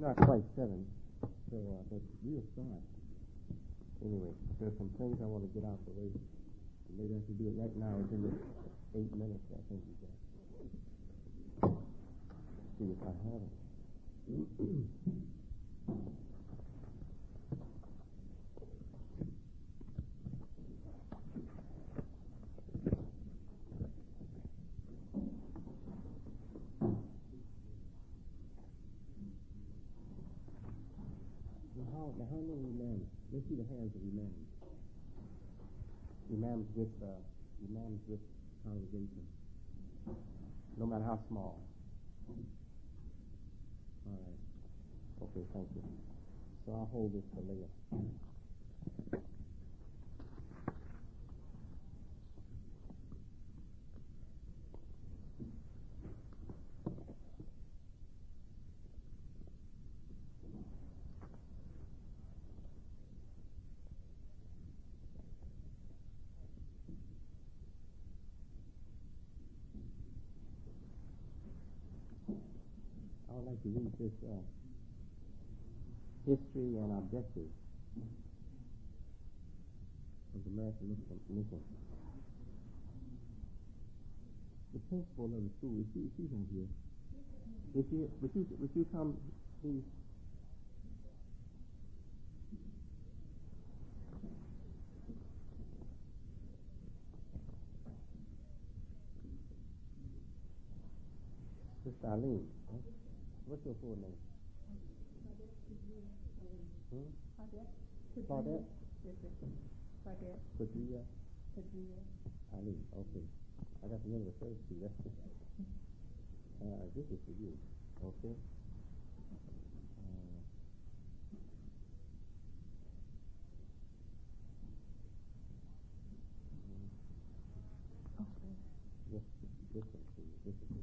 not quite 7, so but we'll start. Anyway, there's some things I want to get out the way. Maybe I can do it right now within the 8 minutes I think you got. See if I have it. Now, how many imams? Let's see the hands of imams. Imams with congregation, no matter how small. All right. Okay, thank you. So I'll hold this for later. I would like to read this history and objectives of the American Muslim mission. The principal of the school, she's not here. Would you come, please? Sister Eileen, huh? What's your full name? Claudette? Claudette? Padilla? Eileen, okay. I got the name of the first two. That's this is for you, okay? This is for you.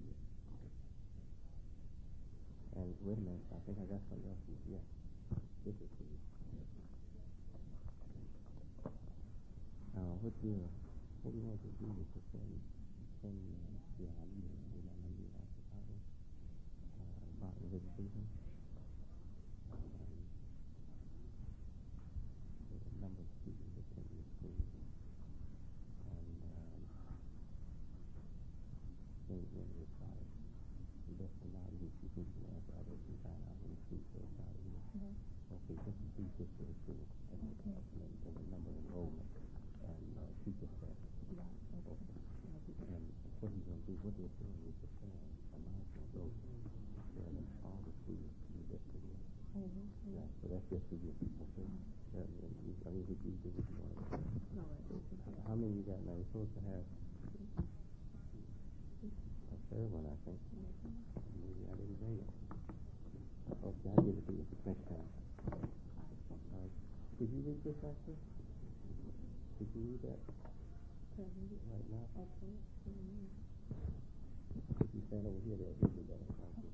And wait a minute, I think I got something else for you. Yeah, this is for you. What do you want to do with the send the about the vegetation? The number of students that come to the school. And things that are required. That's the lot of these people who have others who find out when the school goes out of here. Okay, just a brief history of the school and the number of enrollment and teacher staff. And what he's going to do, what they're doing is preparing a national growth where all the students in the district here. Yeah, so that's just for you. Okay? I mean, if you do what you want to do. How many you got now? You're supposed to have a third one, I think. Maybe I didn't bring it. Okay, I'll give it to you next time. Did you read this, actually? Did you read that? Right now? Okay. If you stand over here, they'll read it better.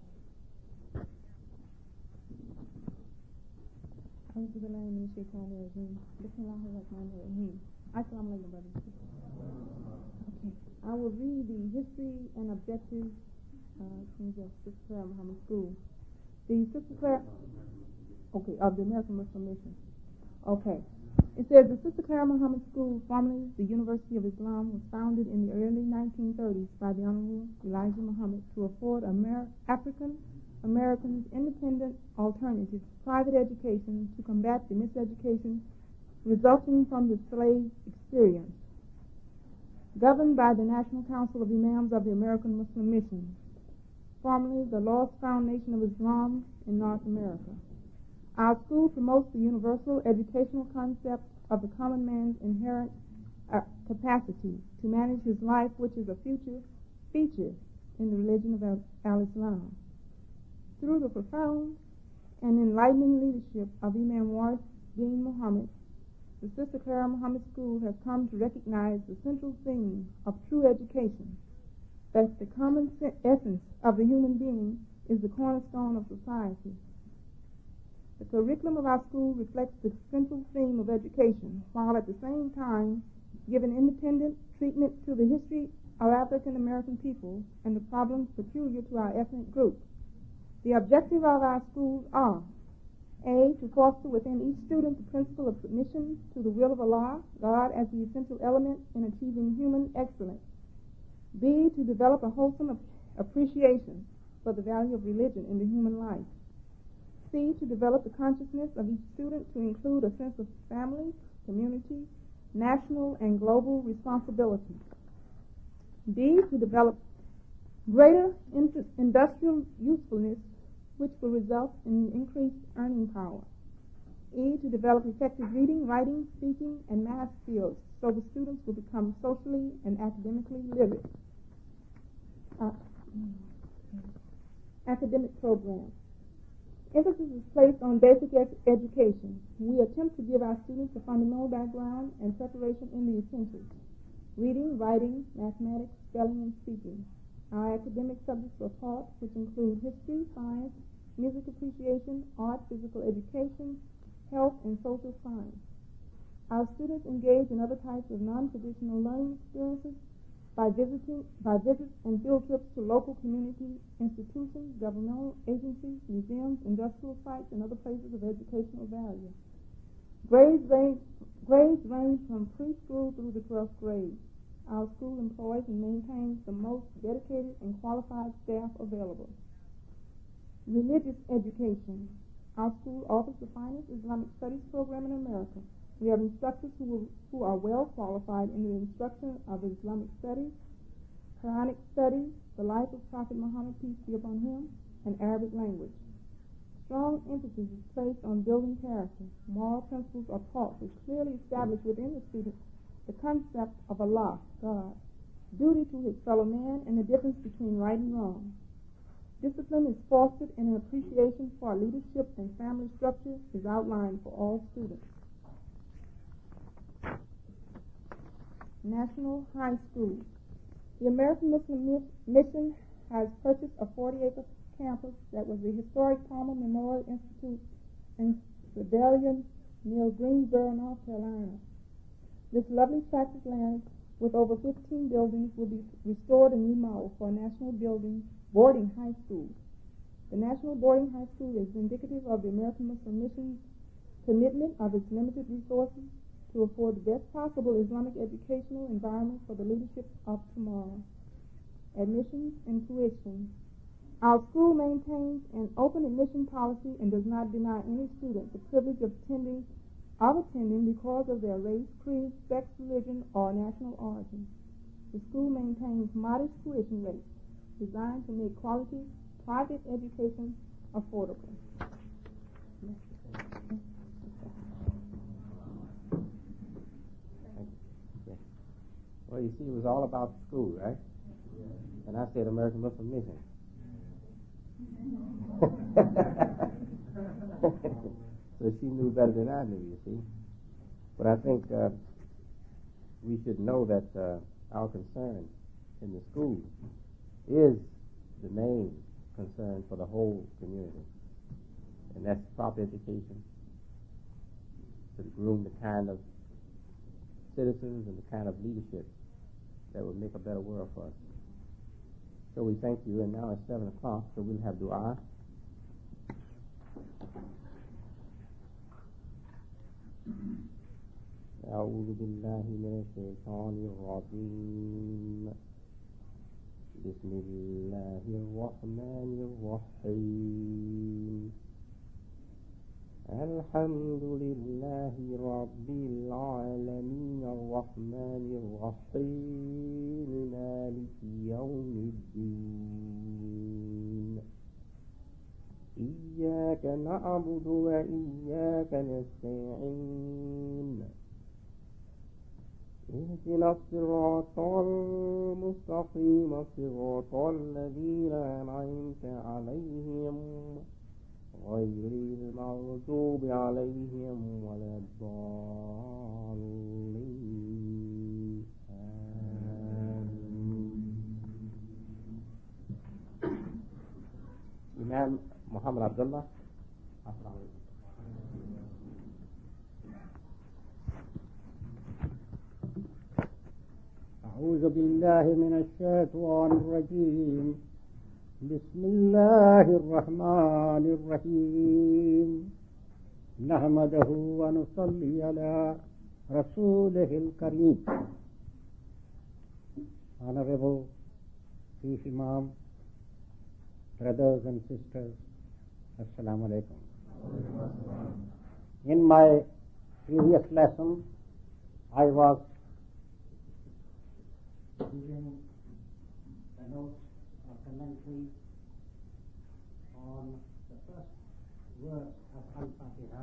I will read the history and objectives of Sister Claire Muhammad School. The Sister Claire, of the American Muslim Mission. Okay. It says the Sister Claire Muhammad School, formerly the University of Islam, was founded in the early 1930s by the Honorable Elijah Muhammad to afford African Americans independent alternative private education to combat the miseducation resulting from the slave experience. Governed by the National Council of Imams of the American Muslim Mission, formerly the Lost Foundation of Islam in North America. Our school promotes the universal educational concept of the common man's inherent capacity to manage his life, which is a future feature in the religion of Al-Islam. Through the profound and enlightening leadership of Imam Warith Deen Muhammad, the Sister Clara Muhammad School has come to recognize the central theme of true education, that the common essence of the human being is the cornerstone of society. The curriculum of our school reflects the central theme of education, while at the same time giving independent treatment to the history of African American people and the problems peculiar to our ethnic group. The objectives of our schools are A, to foster within each student the principle of submission to the will of Allah, God, as the essential element in achieving human excellence. B, to develop a wholesome appreciation for the value of religion in the human life. C, to develop the consciousness of each student to include a sense of family, community, national, and global responsibility. D, to develop greater industrial usefulness, which will result in increased earning power. E, to develop effective reading, writing, speaking, and math skills so the students will become socially and academically literate. Academic programs. Emphasis is placed on basic education. We attempt to give our students a fundamental background and preparation in the essentials: reading, writing, mathematics, spelling, and speaking. Our academic subjects are taught, which include history, science, music appreciation, art, physical education, health, and social science. Our students engage in other types of non-traditional learning experiences by visits and field trips to local community institutions, governmental agencies, museums, industrial sites, and other places of educational value. Grades range from preschool through the 12th grade. Our school employs and maintains the most dedicated and qualified staff available. Religious education. Our school offers the finest Islamic studies program in America. We have instructors who are well qualified in the instruction of Islamic studies, Quranic studies, the life of Prophet Muhammad, peace be upon him, and Arabic language. Strong emphasis is placed on building character. Moral principles are taught which clearly establish within the student the concept of Allah, God, duty to his fellow man, and the difference between right and wrong. Discipline is fostered, and an appreciation for our leadership and family structure is outlined for all students. National High School. The American Muslim Mission has purchased a 40-acre campus that was the historic Palmer Memorial Institute in Rebellion near Greensboro, North Carolina. This lovely tract of land with over 15 buildings will be restored and remodeled for a national boarding high school. The National Boarding High School is indicative of the American Muslim Mission's commitment of its limited resources to afford the best possible Islamic educational environment for the leadership of tomorrow. Admissions and tuition. Our school maintains an open admission policy and does not deny any student the privilege of attending because of their race, creed, sex, religion, or national origin. The school maintains modest tuition rates designed to make quality private education affordable. Well, you see, it was all about school, right? And I said American Muslim Mission. So she knew better than I knew, you see. But I think we should know that our concern in the school is the main concern for the whole community. And that's proper education to groom the kind of citizens and the kind of leadership that would make a better world for us. So we thank you, and now it's 7 o'clock, so we'll have dua. أعوذ بالله من الشيطان الرجيم بسم الله الرحمن الرحيم الحمد لله رب العالمين الرحمن الرحيم مالك يوم الدين إياك نعبد وإياك نستعين اهدنا الصراط المستقيم صراط الذين أنعمت عليهم غير المغضوب عليهم ولا الضالين آمين. Imam Muhammad Abdullah. أعوذ بالله من الشيطان الرجيم بسم الله الرحمن الرحيم نحمده ونصلي على رسوله الكريم. Honorable Chief Imam, brothers and sisters, Assalamu alaikum. In my previous lesson, I was giving the notes or commentary on the first verse of Al-Fatiha.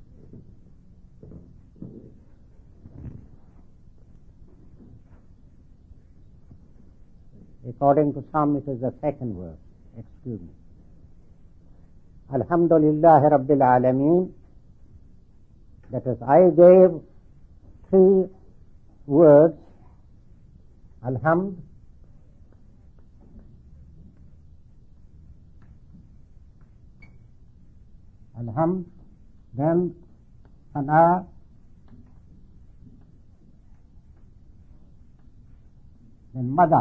According to some, it is the second verse. Excuse me. Alhamdulillah Rabbil Alameen. That is, I gave 3 words. Alhamd, then Sana, then Mada.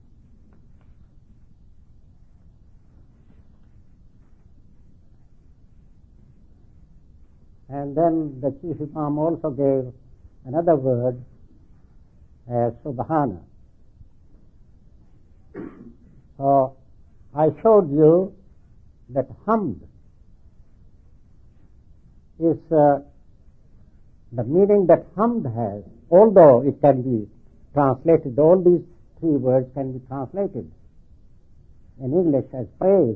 And then the Chief Imam also gave another word as Subhana. So I showed you that Hamd is the meaning that Hamd has, although it can be translated, all these 3 words can be translated in English as praise.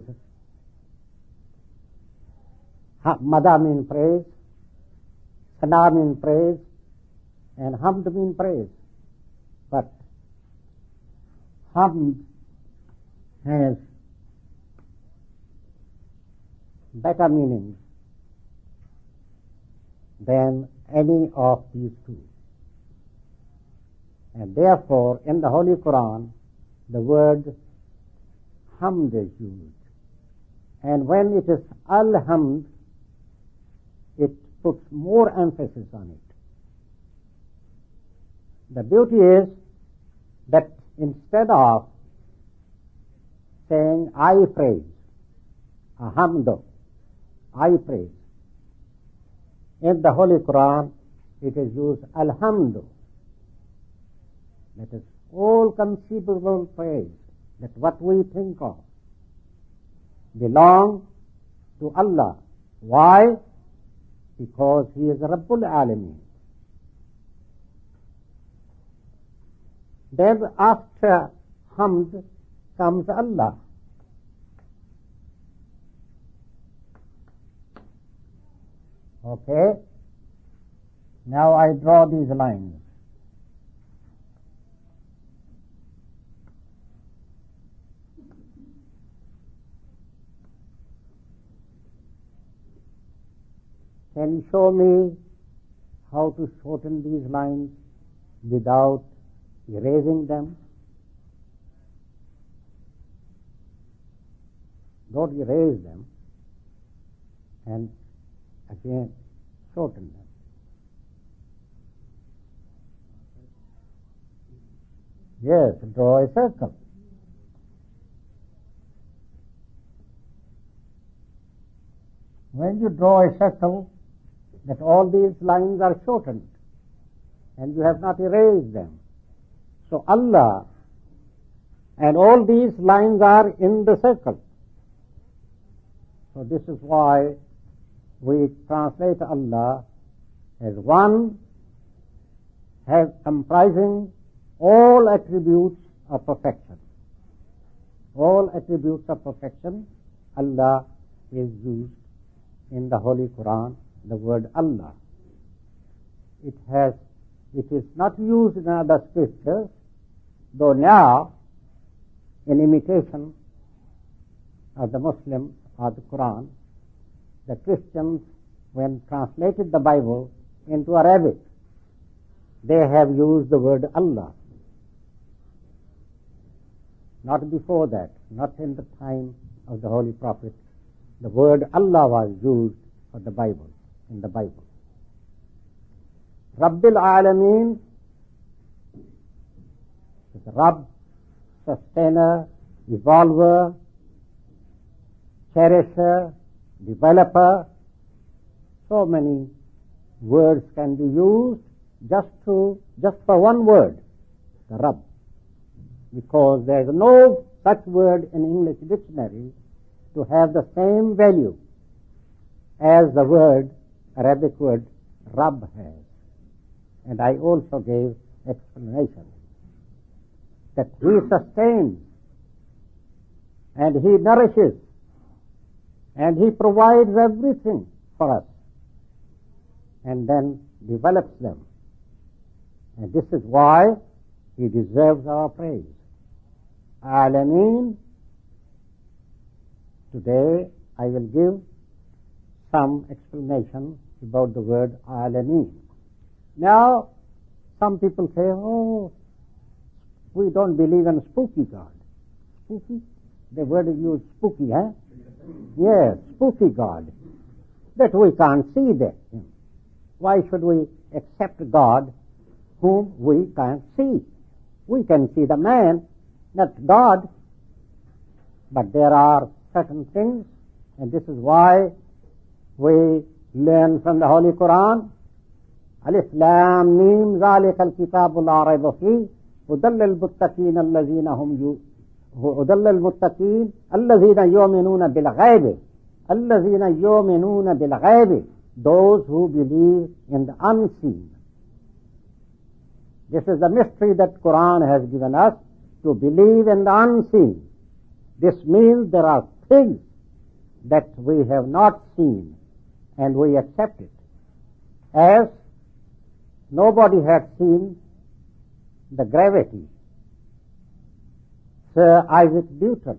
Mada means praise, Sana means praise, and Hamd means praise. But Hamd has better meanings than any of these 2. And therefore, in the Holy Quran, the word Hamd is used. And when it is Al-Hamd, it puts more emphasis on it. The beauty is that instead of saying I praise, Hamdo, I praise, in the Holy Quran it is used Alhamdu. That is all conceivable praise, that what we think of belong to Allah. Why? Because He is Rabbul Alameen. Then after Hamd comes Allah. Okay? Now I draw these lines. Can you show me how to shorten these lines without erasing them? Don't erase them, and again shorten them. Yes, draw a circle. When you draw a circle, that all these lines are shortened, and you have not erased them. So Allah and all these lines are in the circle. So this is why we translate Allah as one, has comprising all attributes of perfection. All attributes of perfection, Allah is used in the Holy Quran, the word Allah. It is not used in other scriptures, though now, in imitation of the Muslims or the Quran, the Christians, when translated the Bible into Arabic, they have used the word Allah. Not before that, not in the time of the Holy Prophet. The word Allah was used for the Bible, in the Bible. Rabbil Alameen is Rabb, sustainer, evolver, cherisher, developer. So many words can be used just for one word, the Rabb, because there is no such word in English dictionary to have the same value as the word, Arabic word, Rabb has. And I also gave explanation that He sustains and He nourishes and He provides everything for us and then develops them. And this is why He deserves our praise. Alameen. Today I will give some explanation about the word Alameen. Now, some people say, oh, we don't believe in spooky God. Spooky? The word is used, spooky, huh? Yes, spooky God. That we can't see that. Why should we accept God whom we can't see? We can see the man, not God. But there are certain things, and this is why we learn from the Holy Quran, Alif Lam Mim ذَلِكَ الْكِتَابُ لَا رَيْبَ فِيهِ هُدًى لِلْمُتَّقِينَ الَّذِينَ يُؤْمِنُونَ بِالْغَيْبِ, those who believe in the unseen. This is the mystery that Quran has given us, to believe in the unseen. This means there are things that we have not seen and we accept it. As nobody had seen the gravity. Sir Isaac Newton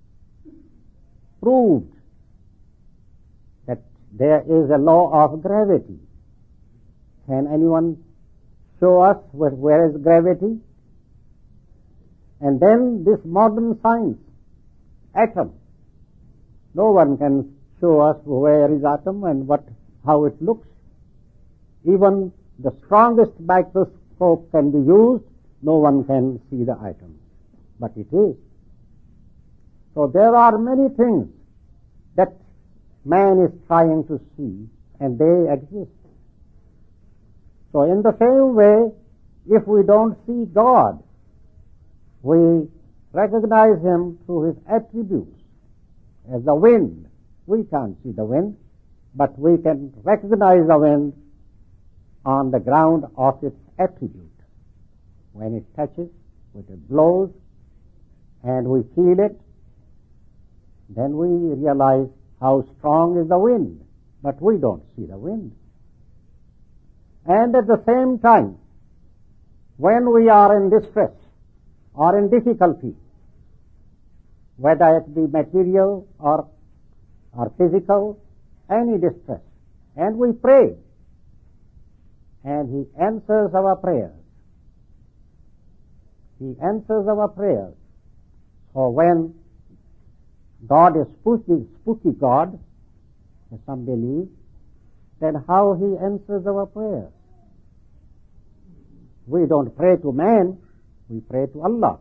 proved that there is a law of gravity. Can anyone show us where is gravity? And then this modern science, atom. No one can show us where is atom and how it looks. Even the strongest microscope can be used, no one can see the atom. But it is. So there are many things that man is trying to see, and they exist. So in the same way, if we don't see God, we recognize Him through His attributes. As the wind, we can't see the wind, but we can recognize the wind on the ground of its attribute. When it touches, when it blows, and we feel it, then we realize how strong is the wind, but we don't see the wind. And at the same time, when we are in distress or in difficulty, whether it be material or physical, any distress, and we pray, and He answers our prayers. He answers our prayers. So when God is spooky God, as some believe, then how He answers our prayers? We don't pray to man, we pray to Allah,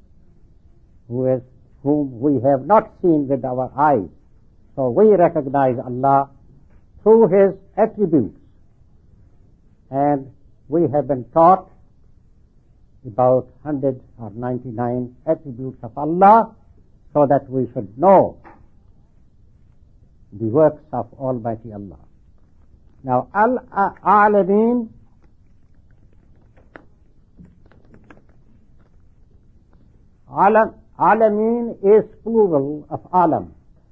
whom we have not seen with our eyes. So we recognize Allah through His attributes. And we have been taught about 100 or 99 attributes of Allah, so that we should know the works of Almighty Allah. Now, Al-Alameen, Alameen is plural of Alam.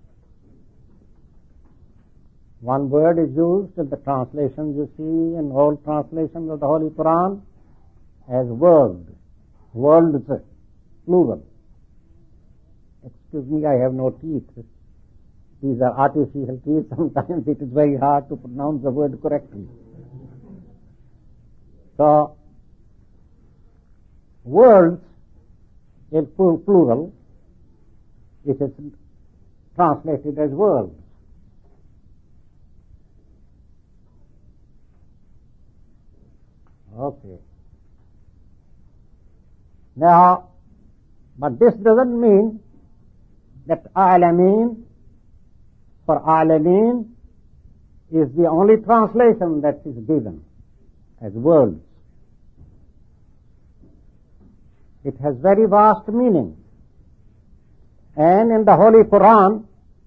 One word is used in the translations you see in all translations of the Holy Quran as world. Worlds, plural. Excuse me, I have no teeth. These are artificial teeth. Sometimes it is very hard to pronounce the word correctly. So, worlds is plural. It is translated as worlds. Okay. Now, but this doesn't mean that Alameen for Alameen is the only translation that is given as worlds. It has very vast meaning. And in the Holy Quran,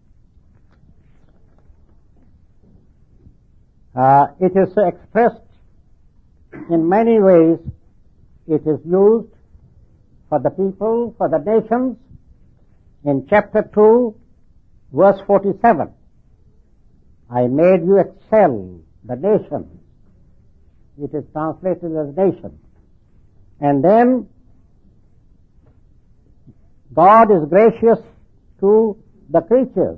it is expressed in many ways. It is used for the people, for the nations. In chapter 2, verse 47, I made you excel the nation. It is translated as nation. And then God is gracious to the creatures.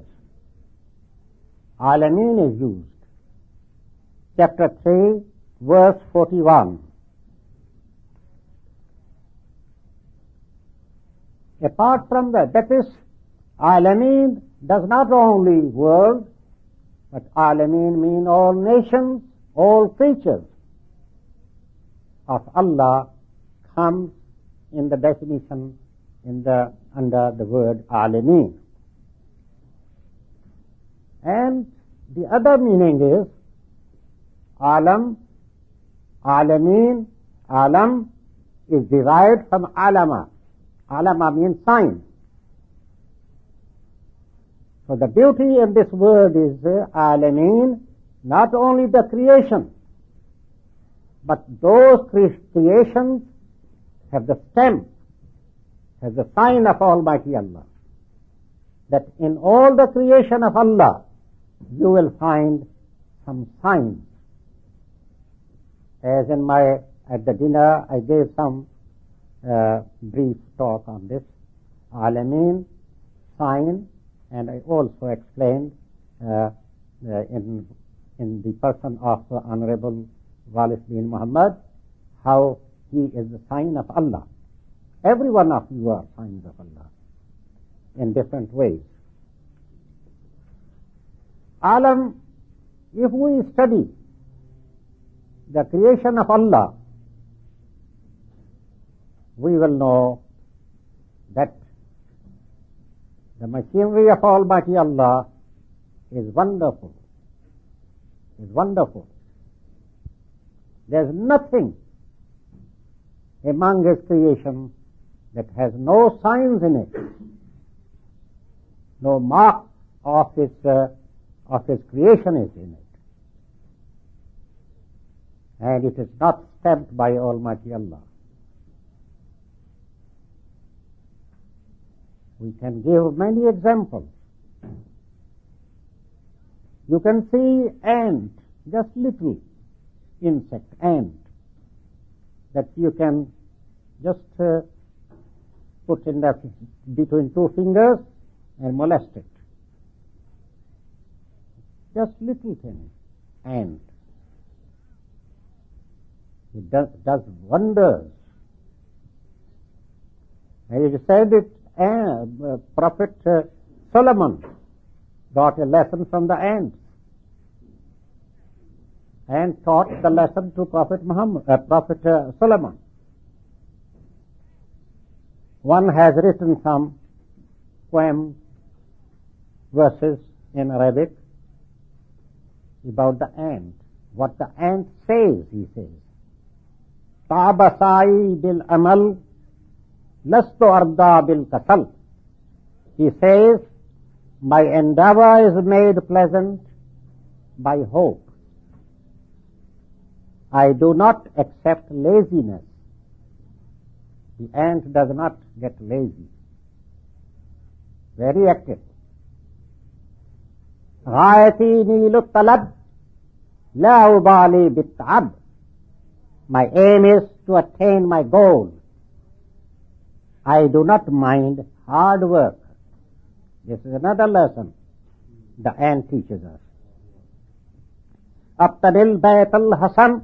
Alameen is used. Chapter 3, verse 41. Apart from that is, Alameen does not only world, but Alameen mean all nations, all creatures of Allah comes in the definition under the word Alameen. And the other meaning is Alam, Alameen, Alam is derived from Alama. Alama means sign. So the beauty in this word is Alameen, not only the creation, but those creations have the stamp, have the sign of Almighty Allah. That in all the creation of Allah, you will find some signs. As at the dinner, I gave some brief talk on this. Alameen, sign, and I also explained in the person of Honorable Walis bin Muhammad how he is the sign of Allah. Every one of you are signs of Allah in different ways. Alam, if we study the creation of Allah, we will know that the machinery of Almighty Allah is wonderful. Is wonderful. There's nothing among His creation that has no signs in it, no mark of His creation is in it. And it is not stamped by Almighty Allah. We can give many examples. You can see ant, just little insect, ant, that you can just put in between two fingers and molest it. Just little thing, ant. It does wonders. And it is said that Prophet Solomon got a lesson from the ants and taught the lesson to Prophet Solomon. One has written some poem verses in Arabic about the ant. What the ant says, he says, Tabasai bil amal lastu arda bil kasal. He says, my endeavor is made pleasant by hope. I do not accept laziness. The ant does not get lazy. Very active. غايتي نيل الطلب لا أبالي بالتعب. My aim is to attain my goal. I do not mind hard work. This is another lesson the ant teaches us. Abtadil Baytul Hasan,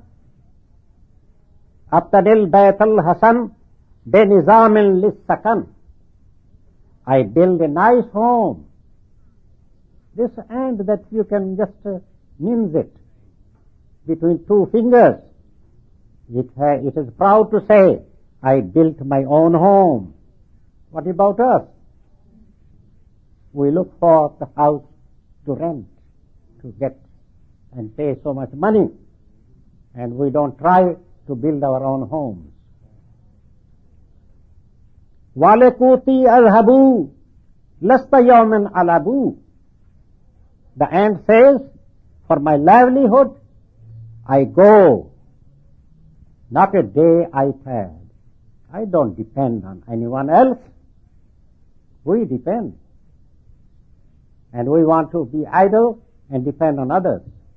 Abtadil Baytul Hasan, Benizamil Lissakan. I build a nice home. This ant that you can just mince it between two fingers. It is proud to say, I built my own home. What about us? We look for the house to rent, to get and pay so much money, and we don't try to build our own homes. وَلَكُوتِي أَذْهَبُوا لَسْتَ يَوْمٍ عَلَبُوا. The ant says, for my livelihood, I go. Not a day I tarry. I don't depend on anyone else. We depend. And we want to be idle and depend on others.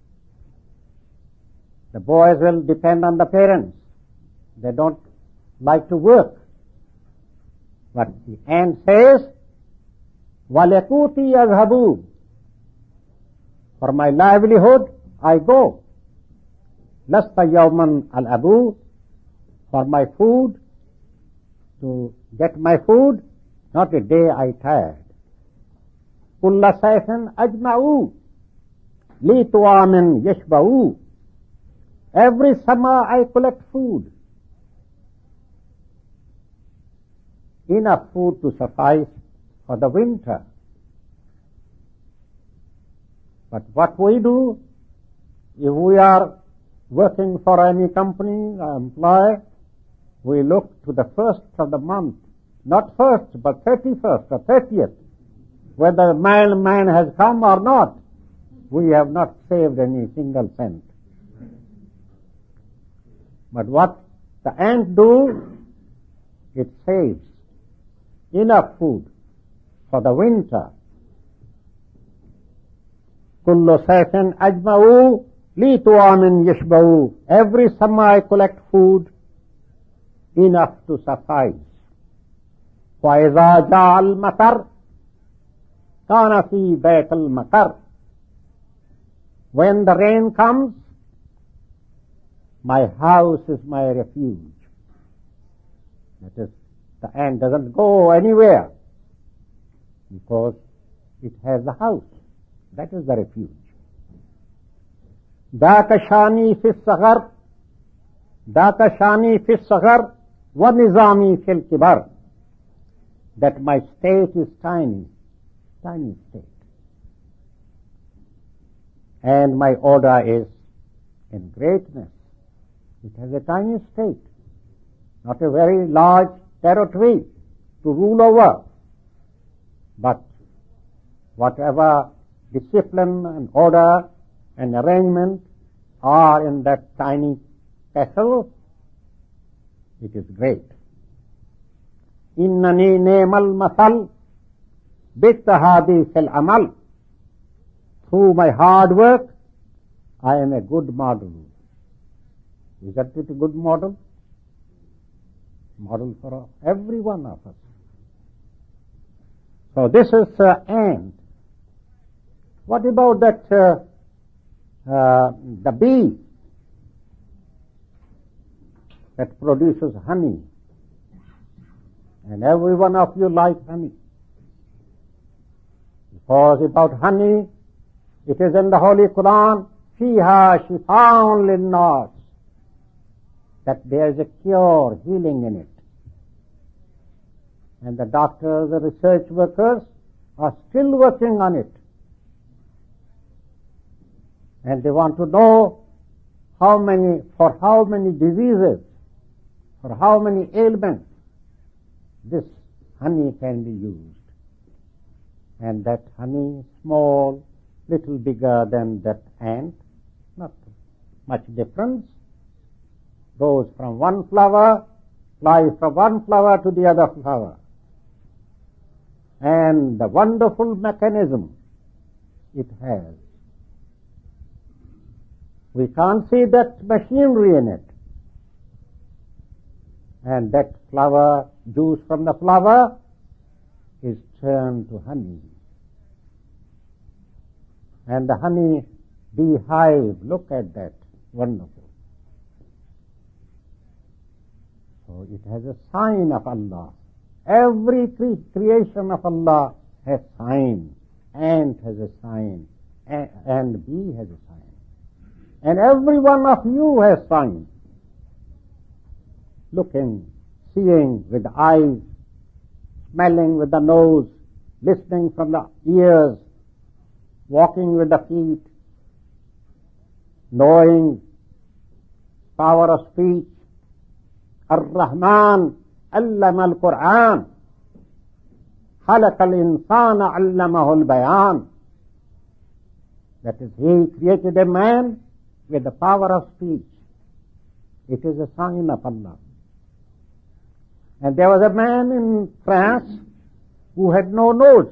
The boys will depend on the parents. They don't like to work. But the ant says, وَلَكُوتِي أَذْهَبُوا. For my livelihood, I go. لَسْتَ يَوْمًا أَلْأَبُوا. For my food, to get my food, not a day I tired. كُلَّ سَيْفٍ أَجْمَعُوا لِطُعَامٍ يَشْبَعُوا. Every summer I collect food. Enough food to suffice for the winter. But what we do, if we are working for any company or employer, we look to the first of the month, not first, but 31st or 30th, whether mailman has come or not. We have not saved any single cent. But what the ant do, it saves enough food for the winter. كُلُّ سَيْفٍ أَجْمَعُوا لِطُعَامٍ يَشْبَعُوا. Every summer I collect food enough to suffice. وَإِذَا جَاءَ الْمَطَرُ كَانَ فِي بَيْتِ الْمَطَرِ. When the rain comes, my house is my refuge. That is, the ant doesn't go anywhere because it has the house. That is the refuge. ذاك شاني في الصغر ذاك شاني في الصغر ونظامي في الكبر. That my state is tiny state. And my order is in greatness. It has a tiny state, not a very large territory to rule over. But whatever discipline and order and arrangement are in that tiny castle, it is great. إِنَّنِي نِعْمَ الْمَثَلُ بِالتَّهَادِي فِي الْعَمَلِ. Through my hard work, I am a good model. Isn't it a good model? Model for every one of us. So this is ant. What about that the bee that produces honey? And every one of you like honey. Because about honey, it is in the Holy Quran, فِيهَا شِفَاءٌ لِلنَّاسِ, that there is a cure, healing in it. And the doctors, the research workers are still working on it. And they want to know for how many diseases, for how many ailments this honey can be used. And that honey, small, little bigger than that ant, not much difference, goes from one flower, flies from one flower to the other flower. And the wonderful mechanism it has. We can't see that machinery in it. And that flower, juice from the flower, is turned to honey. And the honey beehive, look at that, wonderful. So it has a sign of Allah. Every creation of Allah has sign. Ant has a sign, and bee has a sign. And every one of you has sign. Looking, seeing with the eyes, smelling with the nose, listening from the ears, walking with the feet, knowing power of speech. Ar-Rahman allama al-Quran, khalaqa al-insana allamahu al-bayan. That is, He created a man with the power of speech. It is a sign of Allah. And there was a man in France who had no nose.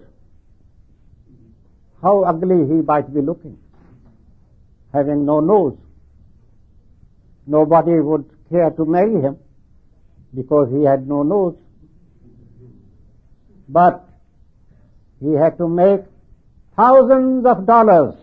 How ugly he might be looking, having no nose. Nobody would care to marry him because he had no nose. But he had to make thousands of dollars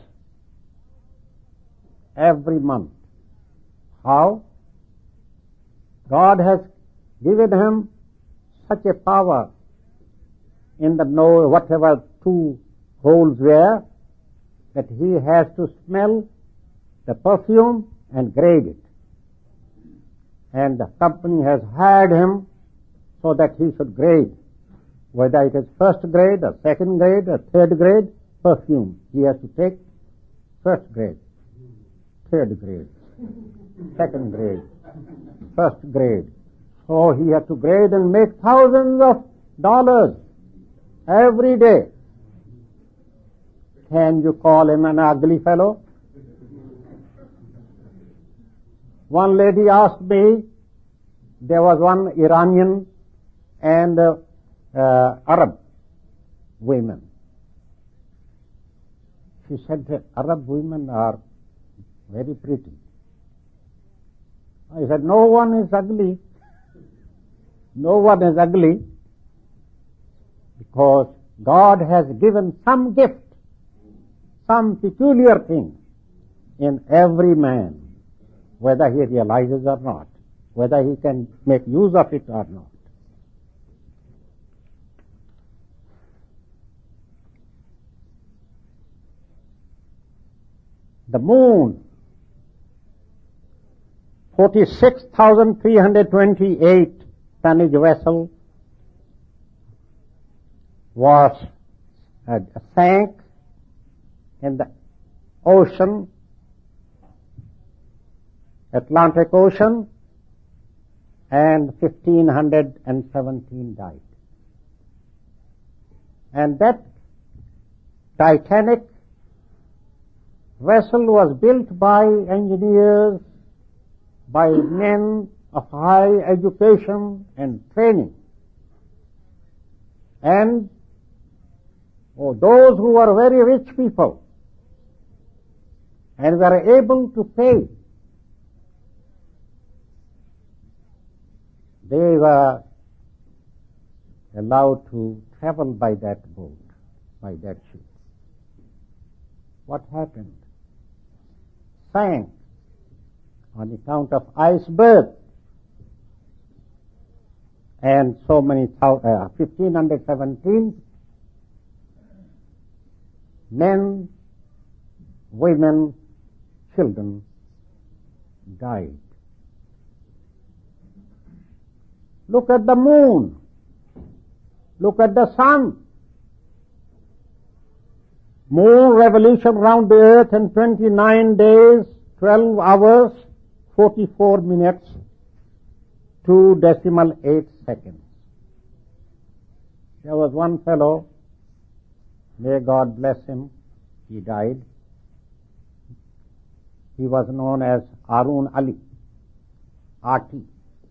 every month. How? God has given him such a power in the nose, whatever two holes were, that he has to smell the perfume and grade it. And the company has hired him so that he should grade, whether it is first grade or second grade or third grade perfume. He has to take first grade, third grade, second grade, first grade. So he has to grade and make thousands of dollars every day. Can you call him an ugly fellow? One lady asked me, there was one Iranian and Arab women. She said, Arab women are very pretty. I said, no one is ugly. No one is ugly, because God has given some gift, some peculiar thing in every man, whether he realizes or not, whether he can make use of it or not. The moon, 46,328 tonnage vessel, was sank in the ocean, Atlantic Ocean, and 1,517 died. And that Titanic vessel was built by engineers, by men of high education and training. And those who were very rich people and were able to pay, they were allowed to travel by that boat, by that ship. What happened? Sank on account of iceberg, and so many 1,517 men, women, children died. Look at the moon. Look at the sun. Moon revolution round the earth in 29 days, 12 hours, 44 minutes, 2.8 seconds. There was one fellow, may God bless him, he died. He was known as Arun Ali, RT.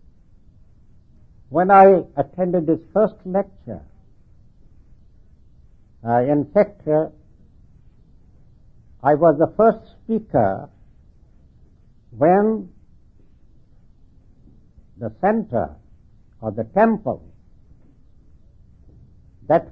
When I attended his first lecture, in fact, I was the first speaker when the center or the temple that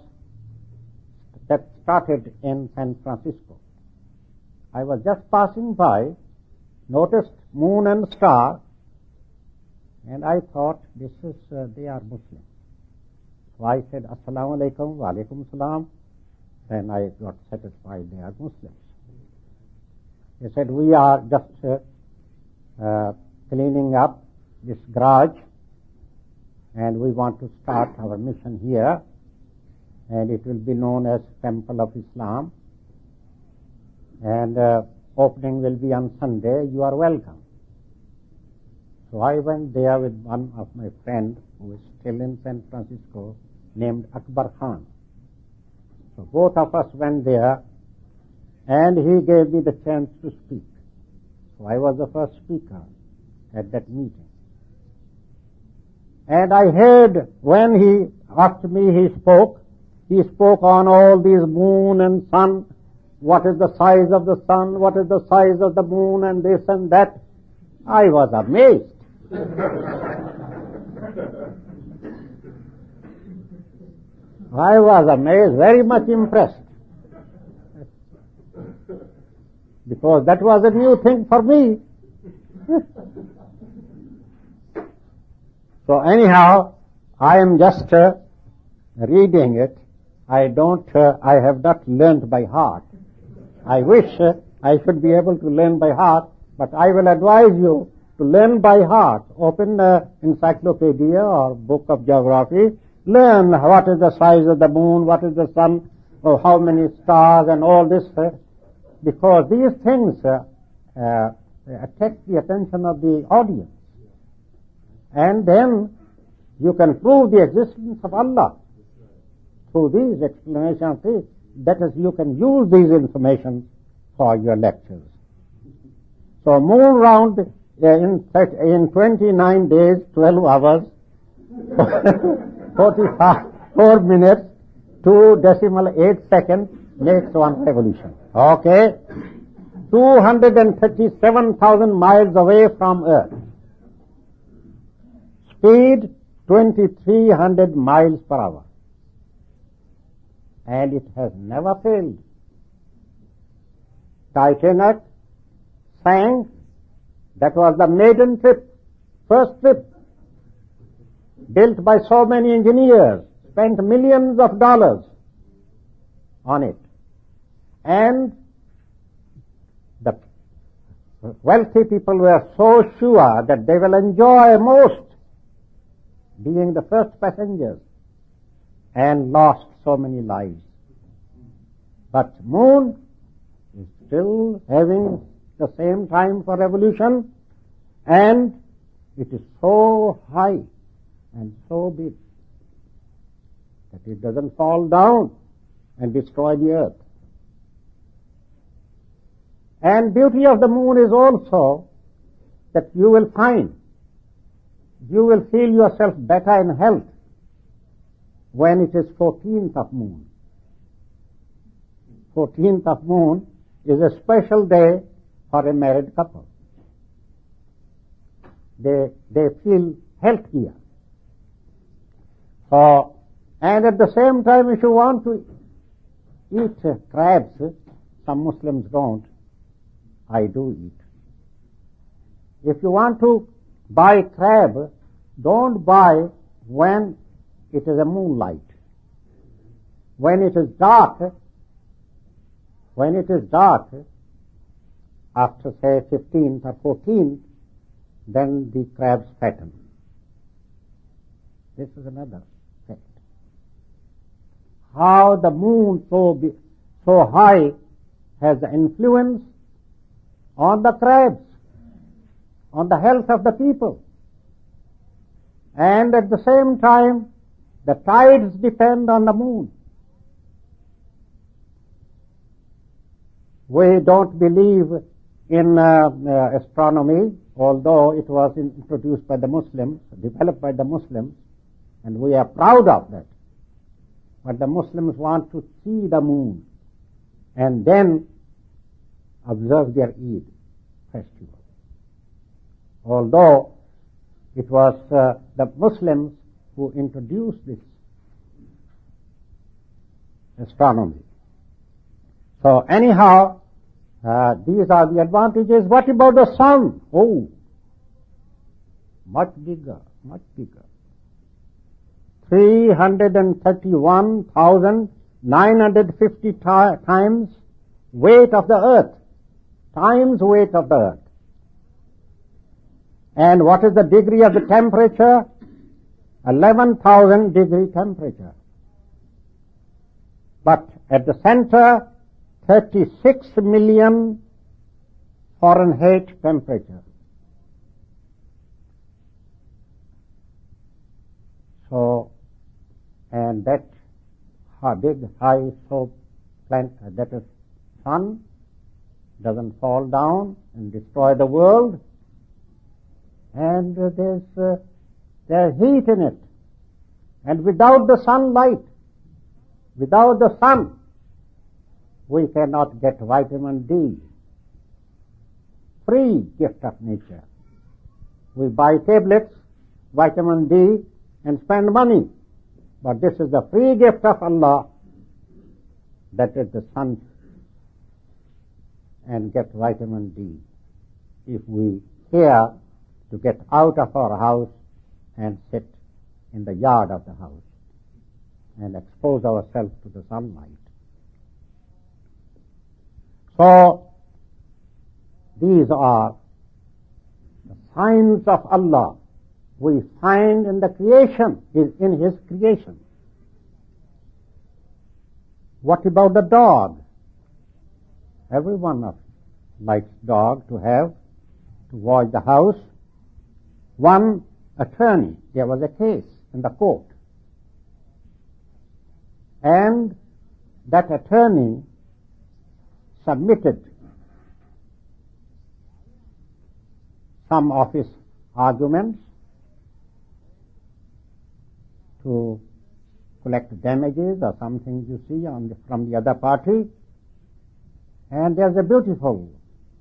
started in San Francisco. I was just passing by, noticed moon and star, and I thought, they are Muslims. So I said, Assalamu alaikum, wa alaikum salam. Then I got satisfied they are Muslims. They said, we are just cleaning up this garage, and we want to start our mission here, and it will be known as Temple of Islam. and opening will be on Sunday. You are welcome. So I went there with one of my friends who is still in San Francisco, named Akbar Khan. So both of us went there, and he gave me the chance to speak. So I was the first speaker at that meeting. And I heard when he, after me he spoke on all these moon and sun, what is the size of the sun, what is the size of the moon, and this and that. I was amazed. I was amazed, very much impressed. Because that was a new thing for me. So anyhow, I am just reading it. I have not learned by heart. I wish I should be able to learn by heart, but I will advise you to learn by heart. Open encyclopedia or book of geography. Learn what is the size of the moon, what is the sun, or how many stars, and all this. Because these things attract the attention of the audience. And then you can prove the existence of Allah through these explanations. That is, you can use these information for your lectures. So moon round in 29 days, 12 hours, 44 minutes, 2.8 seconds makes one revolution. Okay? 237,000 miles away from Earth. Speed 2,300 miles per hour. And it has never failed. Titanic sank. That was the maiden trip, first trip, built by so many engineers, spent millions of dollars on it. And the wealthy people were so sure that they will enjoy most being the first passengers, and lost so many lives. But moon is still having the same time for revolution, and it is so high and so big that it doesn't fall down and destroy the earth. And beauty of the moon is also that you will feel yourself better in health when it is 14th of moon. 14th of moon is a special day for a married couple. They feel healthier. And at the same time, if you want to eat crabs, some Muslims don't, I do eat. If you want to buy crab, don't buy when it is a moonlight. When it is dark, after say 15th or 14th, then the crabs fatten. This is another fact. How the moon so high has the influence on the crabs, on the health of the people. And at the same time, the tides depend on the moon. We don't believe in astronomy, although it was introduced by the Muslims, developed by the Muslims, and we are proud of that. But the Muslims want to see the moon and then observe their Eid festival. Although it was the Muslims who introduced this astronomy. So anyhow, these are the advantages. What about the sun? Oh, much bigger, much bigger. 331,950 times weight of the earth. Times weight of the earth. And what is the degree of the temperature? 11,000 degree temperature. But at the center, 36 million Fahrenheit temperature. So, and that big high soap plant, that is sun, doesn't fall down and destroy the world, and there's heat in it. And without the sunlight, without the sun, we cannot get vitamin D. Free gift of nature. We buy tablets, vitamin D, and spend money. But this is the free gift of Allah, that is the sun, and get vitamin D. If we care to get out of our house and sit in the yard of the house and expose ourselves to the sunlight. So, these are the signs of Allah we find in the creation, in His creation. What about the dog? Every one of us likes dog to have, to watch the house. One attorney, there was a case in the court, and that attorney submitted some of his arguments to collect damages or something, you see, from the other party. And there's a beautiful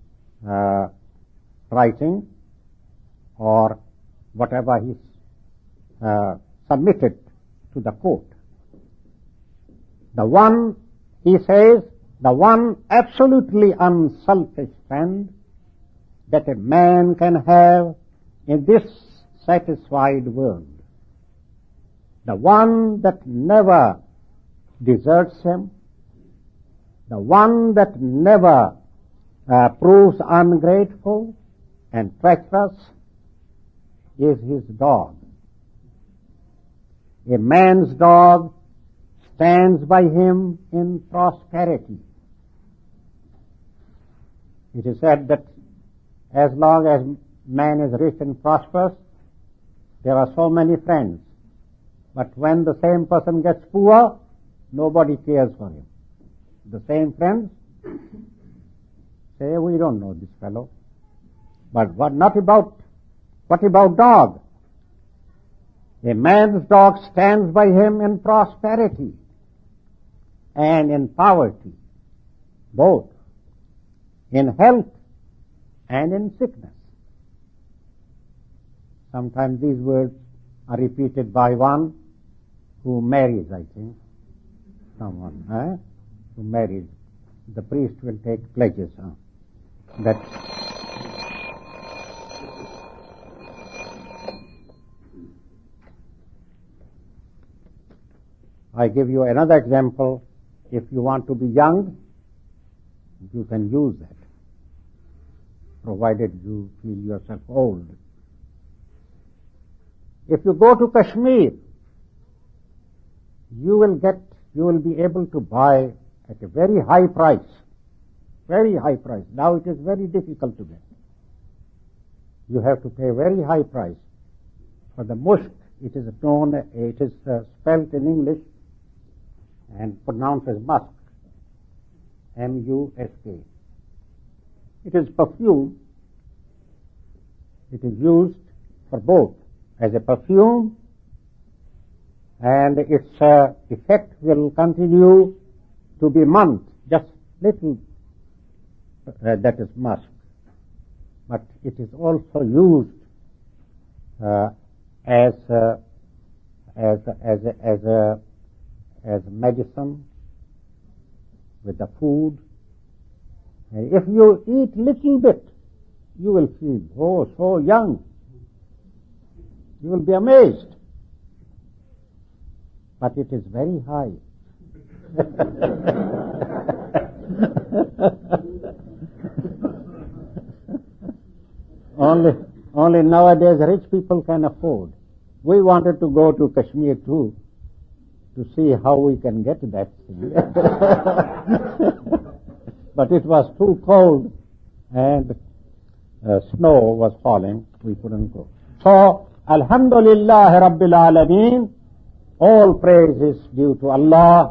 writing, or whatever he submitted to the court. The one, he says, the one absolutely unselfish friend that a man can have in this satisfied world, the one that never deserts him, the one that never proves ungrateful and treacherous, is his dog. A man's dog stands by him in prosperity. It is said that as long as man is rich and prosperous, there are so many friends. But when the same person gets poor, nobody cares for him. The same friends say, we don't know this fellow. But what about dog? A man's dog stands by him in prosperity and in poverty, both in health and in sickness. Sometimes these words are repeated by one who marries, I think, someone who marries. The priest will take pledges that I give you another example. If you want to be young, you can use that, provided you feel yourself old. If you go to Kashmir, you will be able to buy at a very high price. Very high price. Now it is very difficult to get. You have to pay very high price for the musk. It is spelt in English and pronounced as musk, M-U-S-K. It is perfume. It is used for both as a perfume, and its effect will continue to be months, just little, that is musk. But it is also used as medicine with the food. And if you eat little bit, you will feel so young. You will be amazed. But it is very high. Only nowadays rich people can afford. We wanted to go to Kashmir too, to see how we can get that thing. but it was too cold and snow was falling. We couldn't go. So, Alhamdulillah Rabbil Alameen, all praise is due to Allah.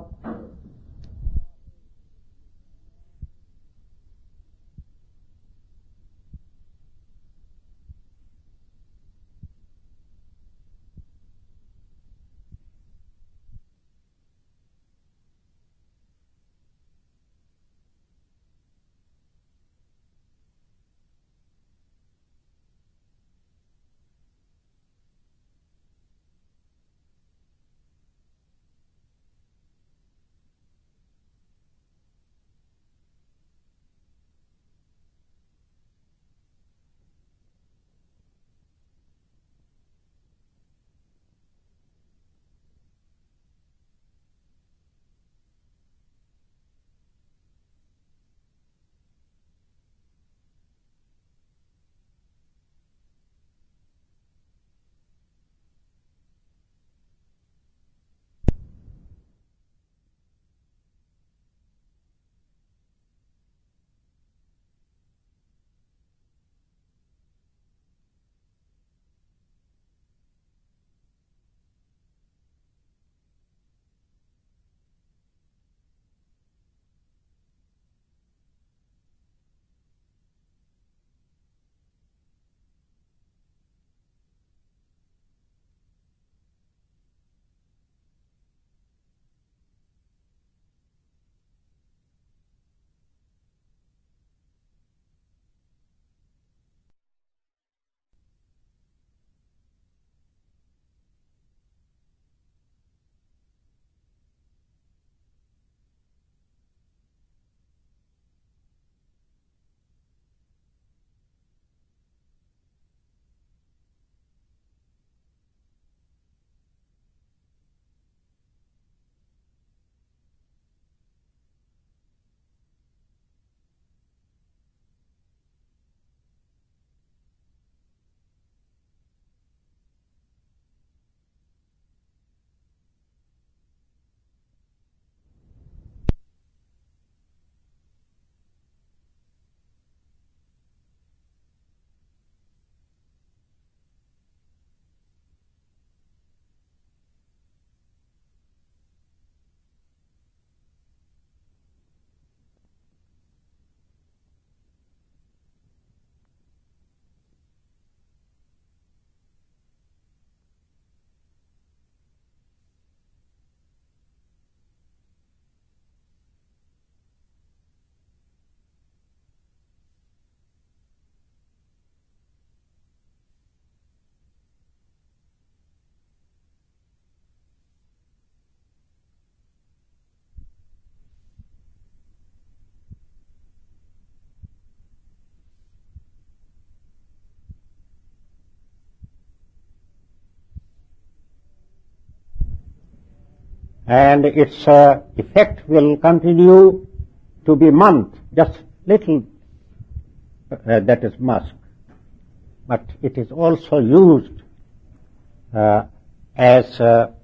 And its effect will continue to be month, just little, that is musk. But it is also used as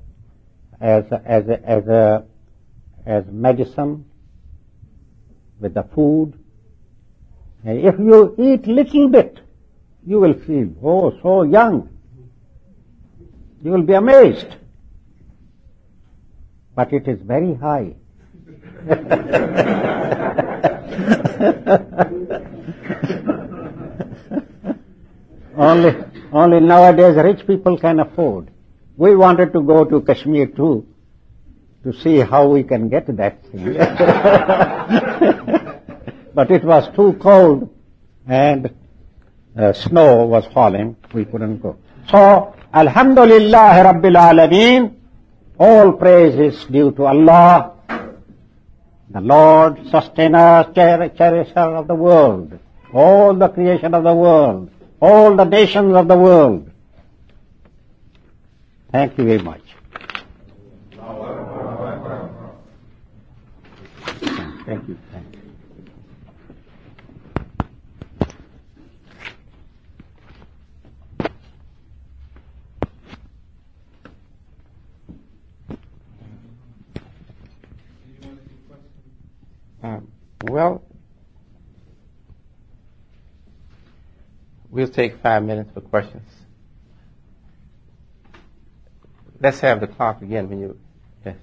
medicine with the food. And if you eat little bit, you will feel, oh, so young. You will be amazed. But it is very high. Only nowadays rich people can afford. We wanted to go to Kashmir too, to see how we can get that thing. But it was too cold and snow was falling. We couldn't go. So, Alhamdulillah Rabbil Alameen, all praise is due to Allah, the Lord, sustainer, cherisher of the world, all the creation of the world, all the nations of the world. Thank you very much. Thank you. Thank you. Well, We'll take 5 minutes for questions. Let's have the clock again when you... Yes.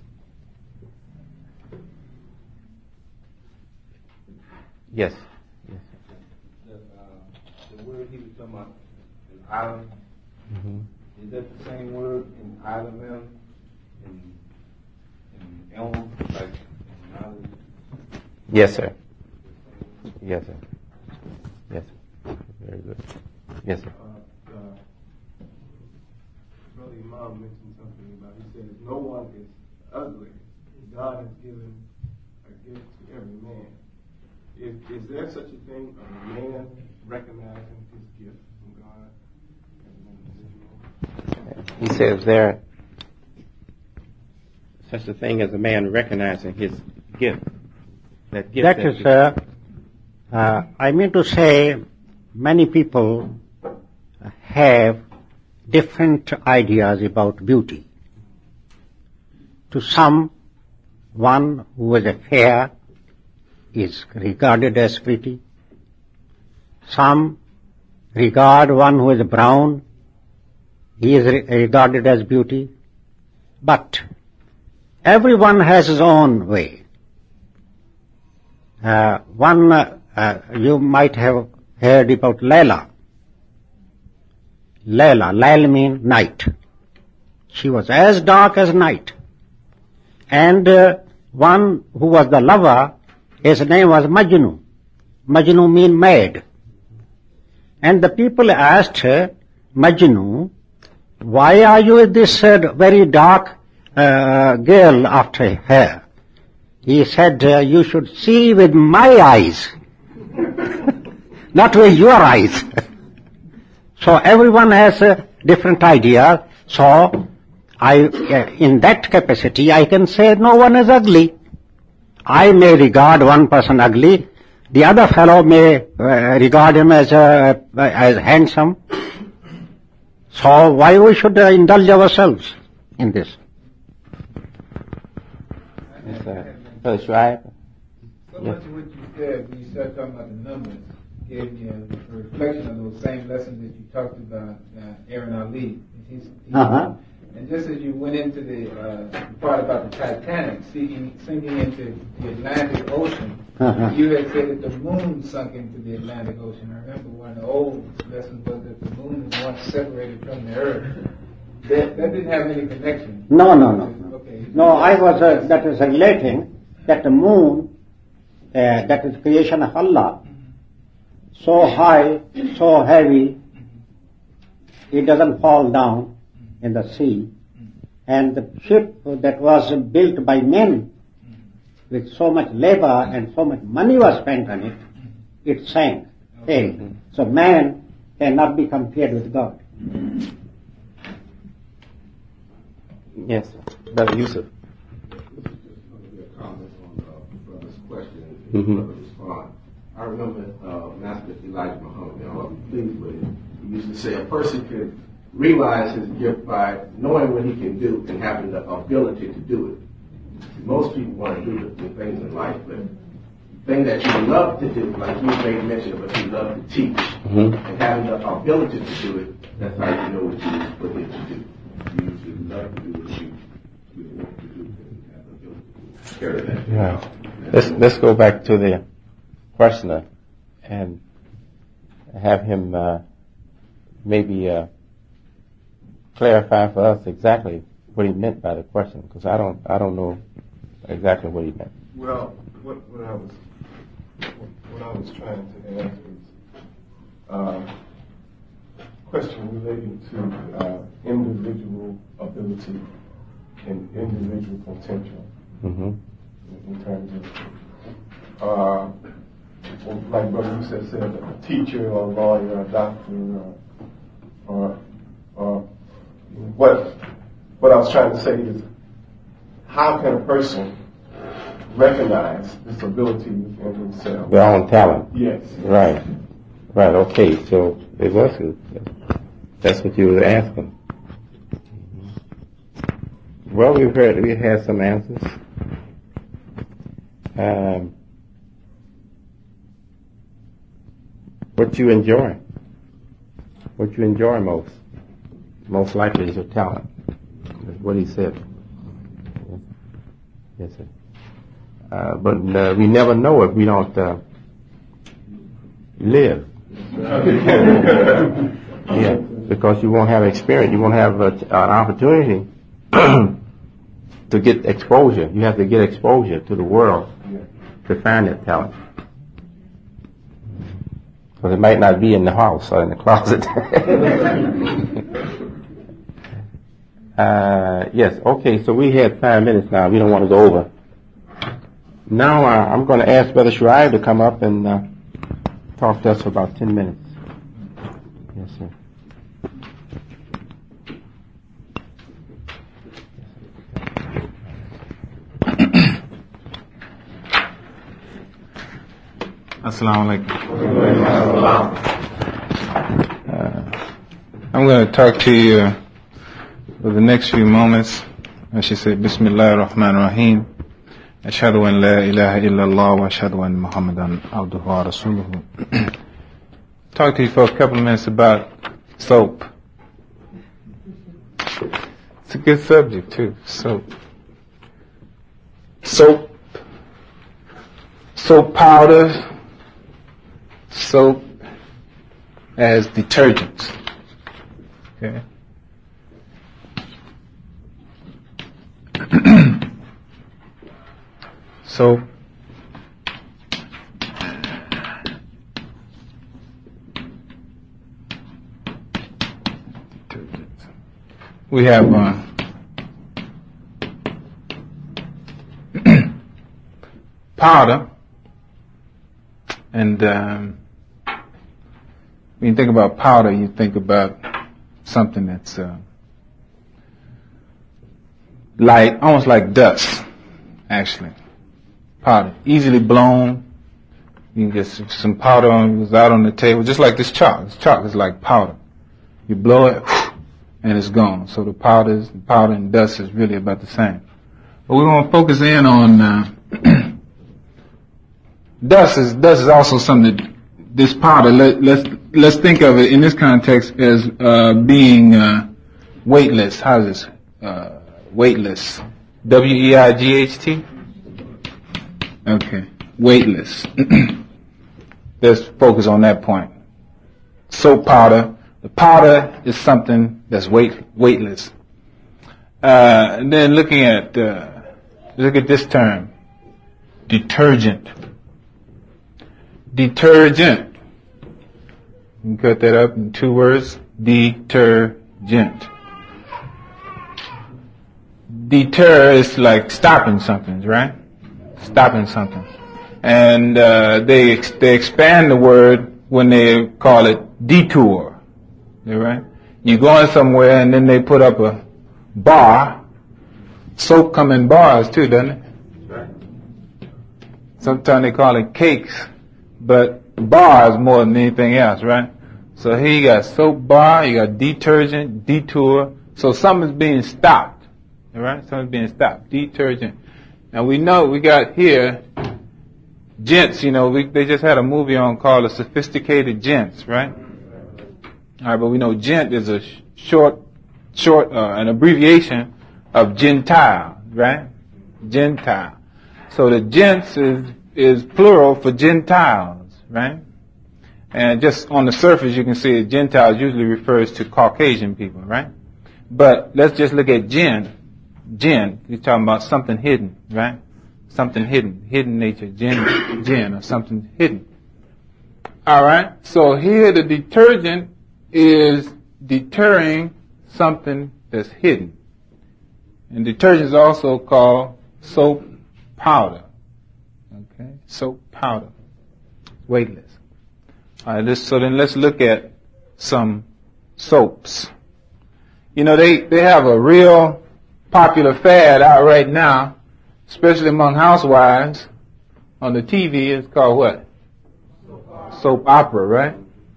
Yes. Yes. The word he was talking about, an island, is that the same word in island in Elm, like in island? Yes, sir. Yes, sir. Yes, sir. Very good. Yes, sir. Brother Imam mentioned something about, he said, no one is ugly. God has given a gift to every man. Is there such a thing of a man recognizing his gift from God as an individual? He says there such a thing as a man recognizing his gift. That is, I mean to say, many people have different ideas about beauty. To some, one who is fair is regarded as pretty. Some regard one who is brown, he is regarded as beauty. But everyone has his own way. You might have heard about Layla. Layla means night. She was as dark as night. And one who was the lover, his name was Majnu. Majnu means mad. And the people asked her, Majnu, why are you with this very dark girl after her? He said, you should see with my eyes, not with your eyes. So everyone has a different idea. So in that capacity, I can say no one is ugly. I may regard one person ugly, the other fellow may regard him as handsome. So why we should indulge ourselves in this? Yes, sir. Brother Shuaib? So much of what you said when you started talking about the numbers gave me a reflection of those same lessons that you talked about Aaron Ali. And just as you went into the part about the Titanic sinking into the Atlantic Ocean, you had said that the moon sunk into the Atlantic Ocean. I remember one of the old lessons was that the moon is once separated from the earth. That didn't have any connection. No. Okay. No, I was, that is relating that the moon, that is creation of Allah, so high, so heavy, it doesn't fall down in the sea. And the ship that was built by men with so much labor and so much money was spent on it, it sank, failed. So man cannot be compared with God. Yes, Brother Yusuf. This is just going to be a comment on the brother's question and brother respond. I remember Master Elijah Muhammad, I was pleased with it. He used to say a person could realize his gift by knowing what he can do and having the ability to do it. Most people want to do the things in life, but the thing that you love to do, like you made mention of, you love to teach, and having the ability to do it, that's how you know what you're put here to do. You usually love to do what you want to do and have the ability to carry that. Yeah. Let's go back to the questioner and have him maybe clarify for us exactly what he meant by the question, because I don't know exactly what he meant. Well, what I was trying to ask is question relating to individual ability and individual potential in terms of, like Brother Musa said, a teacher or a lawyer or a doctor or what I was trying to say is, how can a person recognize this ability within himself? Their own talent. Yes. Right. Okay. So it was good. That's what you were asking. Well, we had some answers. What you enjoy? what you enjoy most. Most likely is your talent. That's what he said. Yes, sir. But we never know if we don't live. Yeah, because you won't have experience. You won't have an opportunity to get exposure. You have to get exposure to the world to find that talent. Because it might not be in the house or in the closet. Yes, okay, so we had 5 minutes now. We don't want to go over. Now I'm going to ask Brother Shuaib to come up and talk to us for about 10 minutes. Yes, sir. Assalamu alaikum. I'm going to talk to you for the next few moments. I should say, Bismillah ar-Rahman ar-Rahim. Ashhadu an la ilaha illallah wa ashhadu an Muhammadan abduhu wa rasuluhu. Talk to you for a couple of minutes about soap. It's a good subject too, soap. Soap powders, soap as detergents. Okay. Soap. We have powder, and when you think about powder, you think about something that's light, almost like dust, actually. Powder, easily blown. You can get some powder out on the table, just like this chalk. This chalk is like powder. You blow it, and it's gone. So the powder and dust is really about the same. But we're going to focus in on dust. Is also something. This powder. Let's think of it in this context as being weightless. How is this? Weightless. W-E-I-G-H-T. Okay. Weightless. Let's focus on that point. Soap powder. The powder is something that's weightless. And then look at this term, detergent. Detergent. You can cut that up in 2 words. Detergent. Deter is like stopping something, right? Stopping something. And they expand the word when they call it detour. Right? You're going somewhere and then they put up a bar. Soap come in bars too, doesn't it? Right. Sometimes they call it cakes, but bars more than anything else, right? So here you got soap bar, you got detergent, detour. So something's being stopped, all right? Something's being stopped. Detergent. Now we know we got here gents. You know, they just had a movie on called The Sophisticated Gents, right? All right, but we know gent is a short, an abbreviation of Gentile, right? Gentile. So the gents is plural for Gentiles, right? And just on the surface, you can see that Gentiles usually refers to Caucasian people, right? But let's just look at gen. You're talking about something hidden, right? Something hidden nature, gen, or something hidden. All right. So here the detergent is deterring something that's hidden. And detergent is also called soap powder. Okay, soap powder. Weightless. All right, then let's look at some soaps. You know, they have a real popular fad out right now, especially among housewives on the TV. It's called what? Soap opera, right?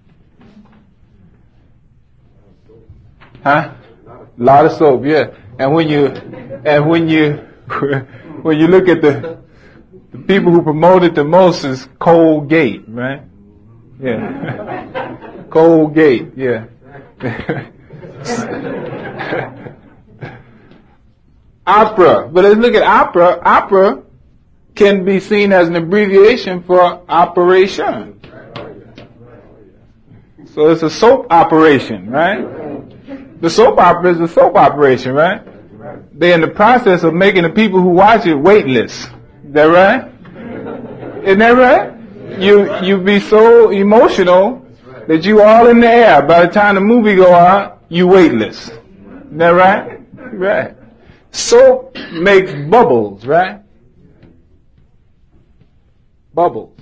Huh? A lot of soap, yeah. And when you look at the people who promote it the most is Colgate, right? Yeah. Colgate, yeah. Opera. But let's look at opera. Opera can be seen as an abbreviation for operation. So it's a soap operation, right? The soap opera is a soap operation, right? They're in the process of making the people who watch it weightless. Is that right? Isn't that right? You be so emotional that you all in the air. By the time the movie go out, you weightless. Isn't that right? Right. Soap makes bubbles, right? Bubbles.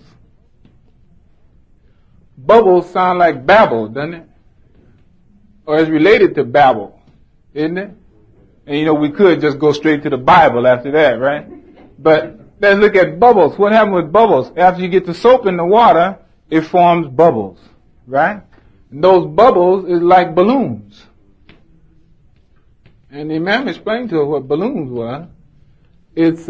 Bubbles sound like babble, doesn't it? Or it's related to babble, isn't it? And we could just go straight to the Bible after that, right? But let's look at bubbles. What happens with bubbles? After you get the soap in the water, it forms bubbles, right? And those bubbles is like balloons. And the Imam explained to us what balloons were. It's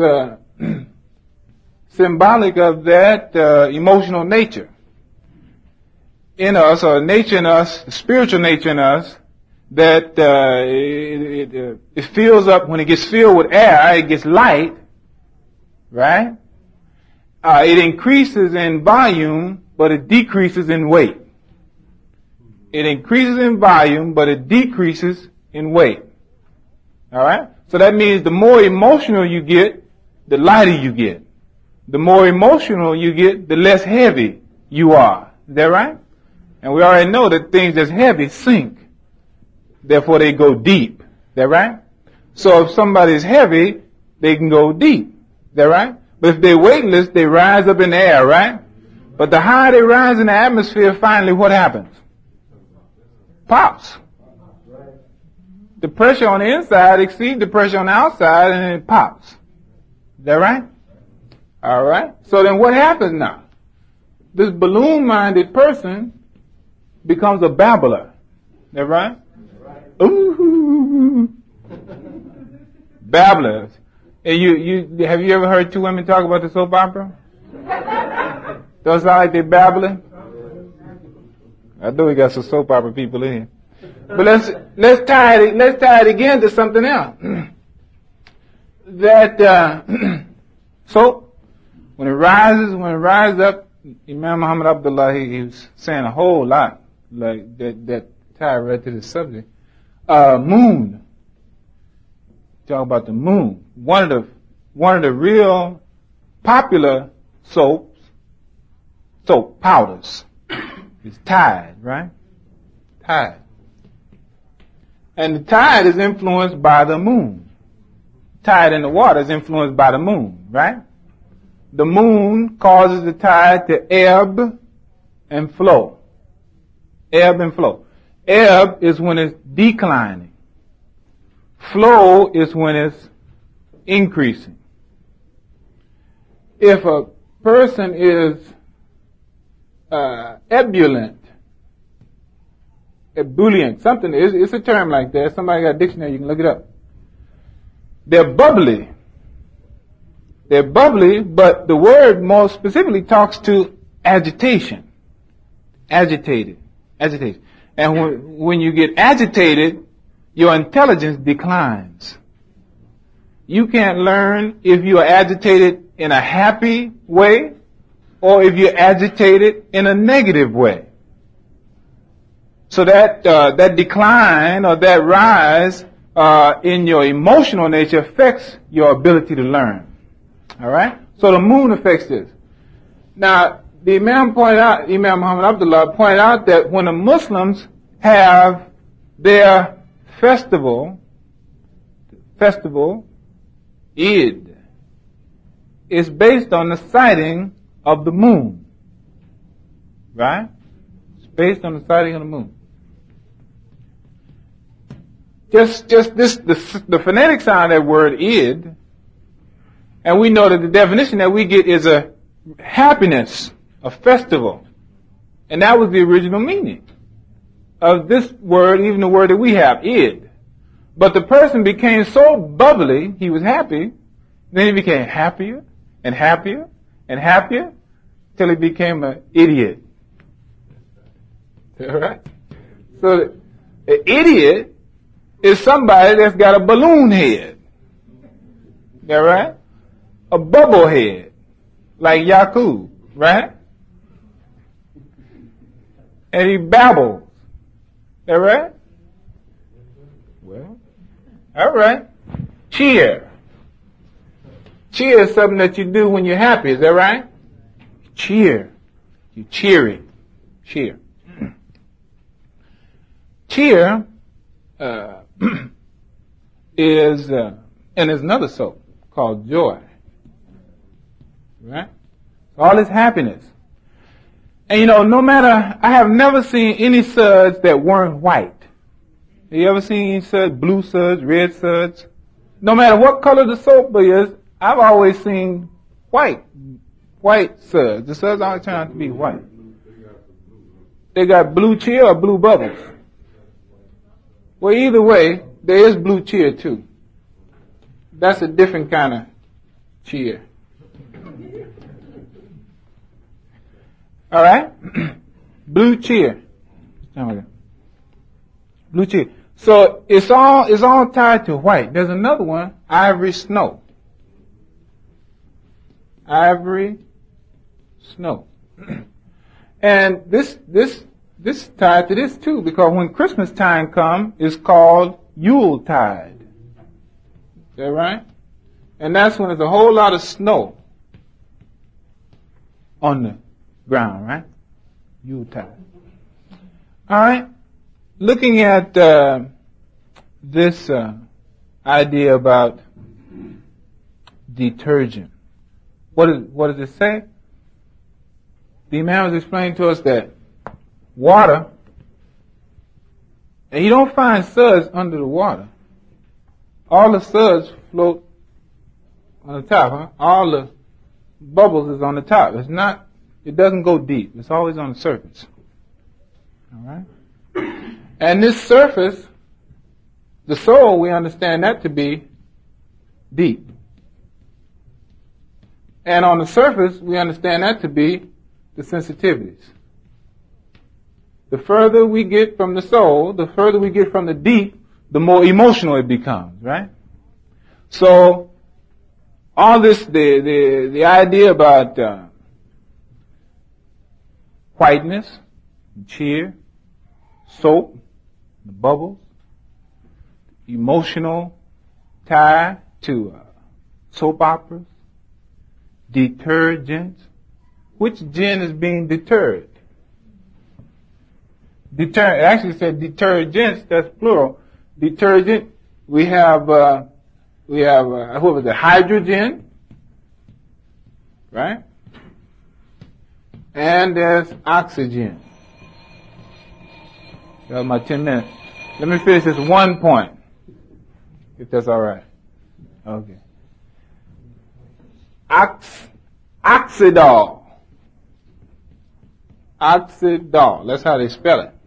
symbolic of that emotional nature in us, or nature in us, the spiritual nature in us, that it fills up. When it gets filled with air, it gets light, right? It increases in volume, but it decreases in weight. It increases in volume, but it decreases in weight. All right? So that means the more emotional you get, the lighter you get. The more emotional you get, the less heavy you are. Is that right? And we already know that things that's heavy sink. Therefore, they go deep. Is that right? So if somebody's heavy, they can go deep. Is that right? But if they're weightless, they rise up in the air, right? But the higher they rise in the atmosphere, finally what happens? Pops. The pressure on the inside exceeds the pressure on the outside, and it pops. Is that right? All right. So then what happens now? This balloon-minded person becomes a babbler. Is that right? Ooh. Babblers. And have you ever heard two women talk about the soap opera? Does it sound like they're babbling? I know we got some soap opera people in here. But let's tie it again to something else. That soap, when it rises up, Imam Muhammad Abdullah, he was saying a whole lot like that tie right to the subject. Moon. Talk about the moon. One of the real popular soap powders is Tide, right? Tide. And the tide is influenced by the moon. Tide in the water is influenced by the moon, right? The moon causes the tide to ebb and flow. Ebb and flow. Ebb is when it's declining. Flow is when it's increasing. If a person is ebullient, something, it's a term like that. Somebody got a dictionary, you can look it up. They're bubbly. They're bubbly, but the word more specifically talks to agitation. Agitated. Agitation. And when you get agitated, your intelligence declines. You can't learn if you are agitated in a happy way or if you're agitated in a negative way. So that decline or that rise in your emotional nature affects your ability to learn. All right? So the moon affects this. Now, the Imam Muhammad Abdullah pointed out that when the Muslims have their festival, Eid, is based on the sighting of the moon. Right? It's based on the sighting of the moon. Just this, the phonetic sound of that word Eid, and we know that the definition that we get is a happiness, a festival. And that was the original meaning of this word, even the word that we have, Eid. But the person became so bubbly, he was happy, then he became happier and happier and happier till he became an idiot. All right? So An idiot is somebody that's got a balloon head. Is that right? A bubble head, like Yakub, right? And he babbles. Is that right? Well, all right. Cheer. Cheer is something that you do when you're happy. Is that right? Cheer. You cheery. Cheer. Cheer is, and there's another soap called joy. Right? All this happiness. And you know, no matter, I have never seen any suds that weren't white. Have you ever seen any suds, blue suds, red suds? No matter what color the soap is, I've always seen white suds. The suds always turn out to be white. They got blue cheer or blue bubbles. Well, either way, there is blue cheer too. That's a different kind of cheer. All right? Blue cheer. Blue cheer. So it's all tied to white. There's another one, ivory snow. Ivory snow. And this is tied to this too, because when Christmas time comes, it's called Yuletide. Is that right? And that's when there's a whole lot of snow on the ground, right? Yuletide. All right. Looking at this idea about detergent, what does it say? The Imam was explaining to us that water, and you don't find suds under the water. All the suds float on the top, huh? All the bubbles is on the top. It doesn't go deep. It's always on the surface. All right? And this surface, the soul, we understand that to be deep. And on the surface, we understand that to be the sensitivities. The further we get from the soul, the further we get from the deep, the more emotional it becomes, right? So, all this, the idea about whiteness, cheer, soap, the bubbles, emotional tie to soap operas, detergents. Which gin is being deterred? It actually said detergents, that's plural. Detergent, we have what was it, hydrogen, right? And there's oxygen. That was my 10 minutes. Let me finish this one point, if that's all right. Okay. Oxidol. Oxidol. That's how they spell it.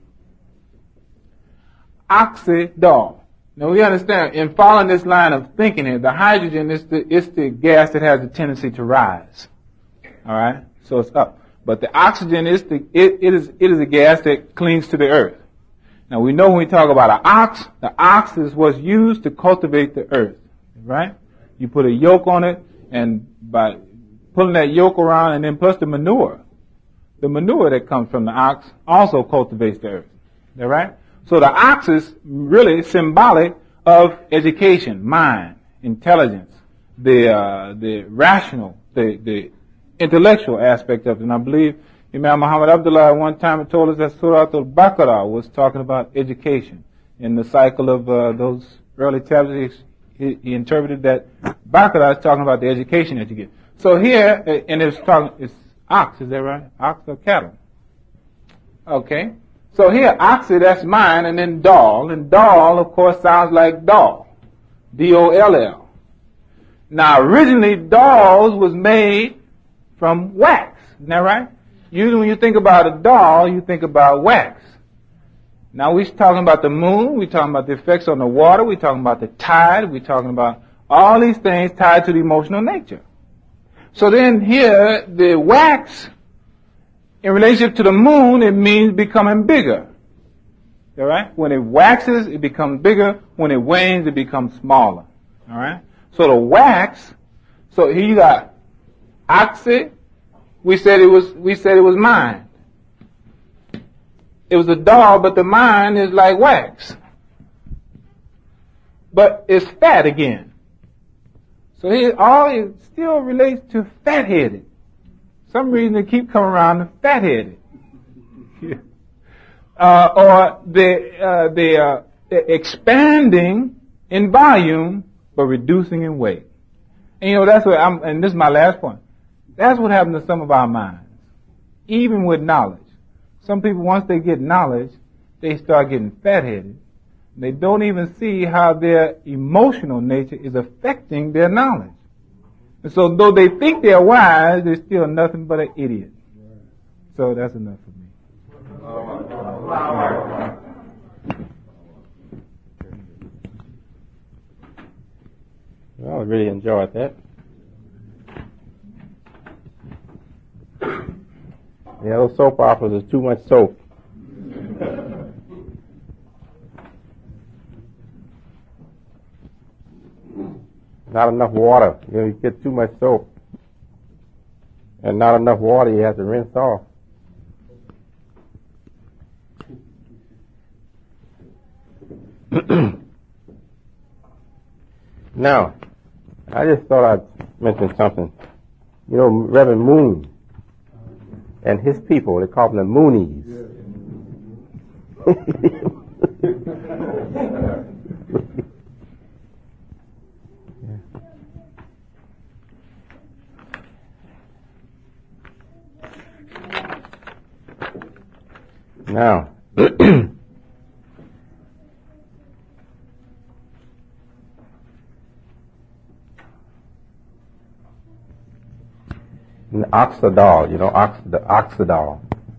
Oxidol. Now we understand, in following this line of thinking here, the hydrogen is the gas that has a tendency to rise. All right? So it's up. But the oxygen is it is a gas that clings to the earth. Now we know when we talk about the ox is what's used to cultivate the earth. Right? You put a yoke on it, and by pulling that yoke around, and then plus the manure that comes from the ox also cultivates the earth. Is that right? So the ox is really symbolic of education, mind, intelligence, the rational, the intellectual aspect of it. And I believe Imam Muhammad Abdullah at one time told us that Surah Al-Baqarah was talking about education. In the cycle of those early tablets, he interpreted that Baqarah is talking about the education that you get. So here, and it's ox, is that right? Ox or cattle? Okay. So here, oxy, that's mine, and then doll. And doll, of course, sounds like doll. D-O-L-L. Now, originally, dolls was made from wax. Isn't that right? Usually when you think about a doll, you think about wax. Now, we're talking about the moon. We're talking about the effects on the water. We're talking about the tide. We're talking about all these things tied to the emotional nature. So then here, the wax, in relationship to the moon, it means becoming bigger. All right? When it waxes, it becomes bigger. When it wanes, it becomes smaller. All right? So the wax, so here you got oxy. We said it was mind. It was a doll, but the mind is like wax. But it's fat again. So it still relates to fat-headed. Some reason they keep coming around to fat-headed. Or they're expanding in volume, but reducing in weight. And that's what and this is my last point. That's what happens to some of our minds. Even with knowledge. Some people, once they get knowledge, they start getting fat-headed. They don't even see how their emotional nature is affecting their knowledge. And so though they think they're wise, they're still nothing but an idiot. So that's enough for me. Well, I really enjoyed that. Yeah, those soap operas is too much soap. Not enough water. You get too much soap. And not enough water, you have to rinse off. Now, I just thought I'd mention something. Reverend Moon and his people, they call them the Moonies. Now, the oxidol, the oxidol,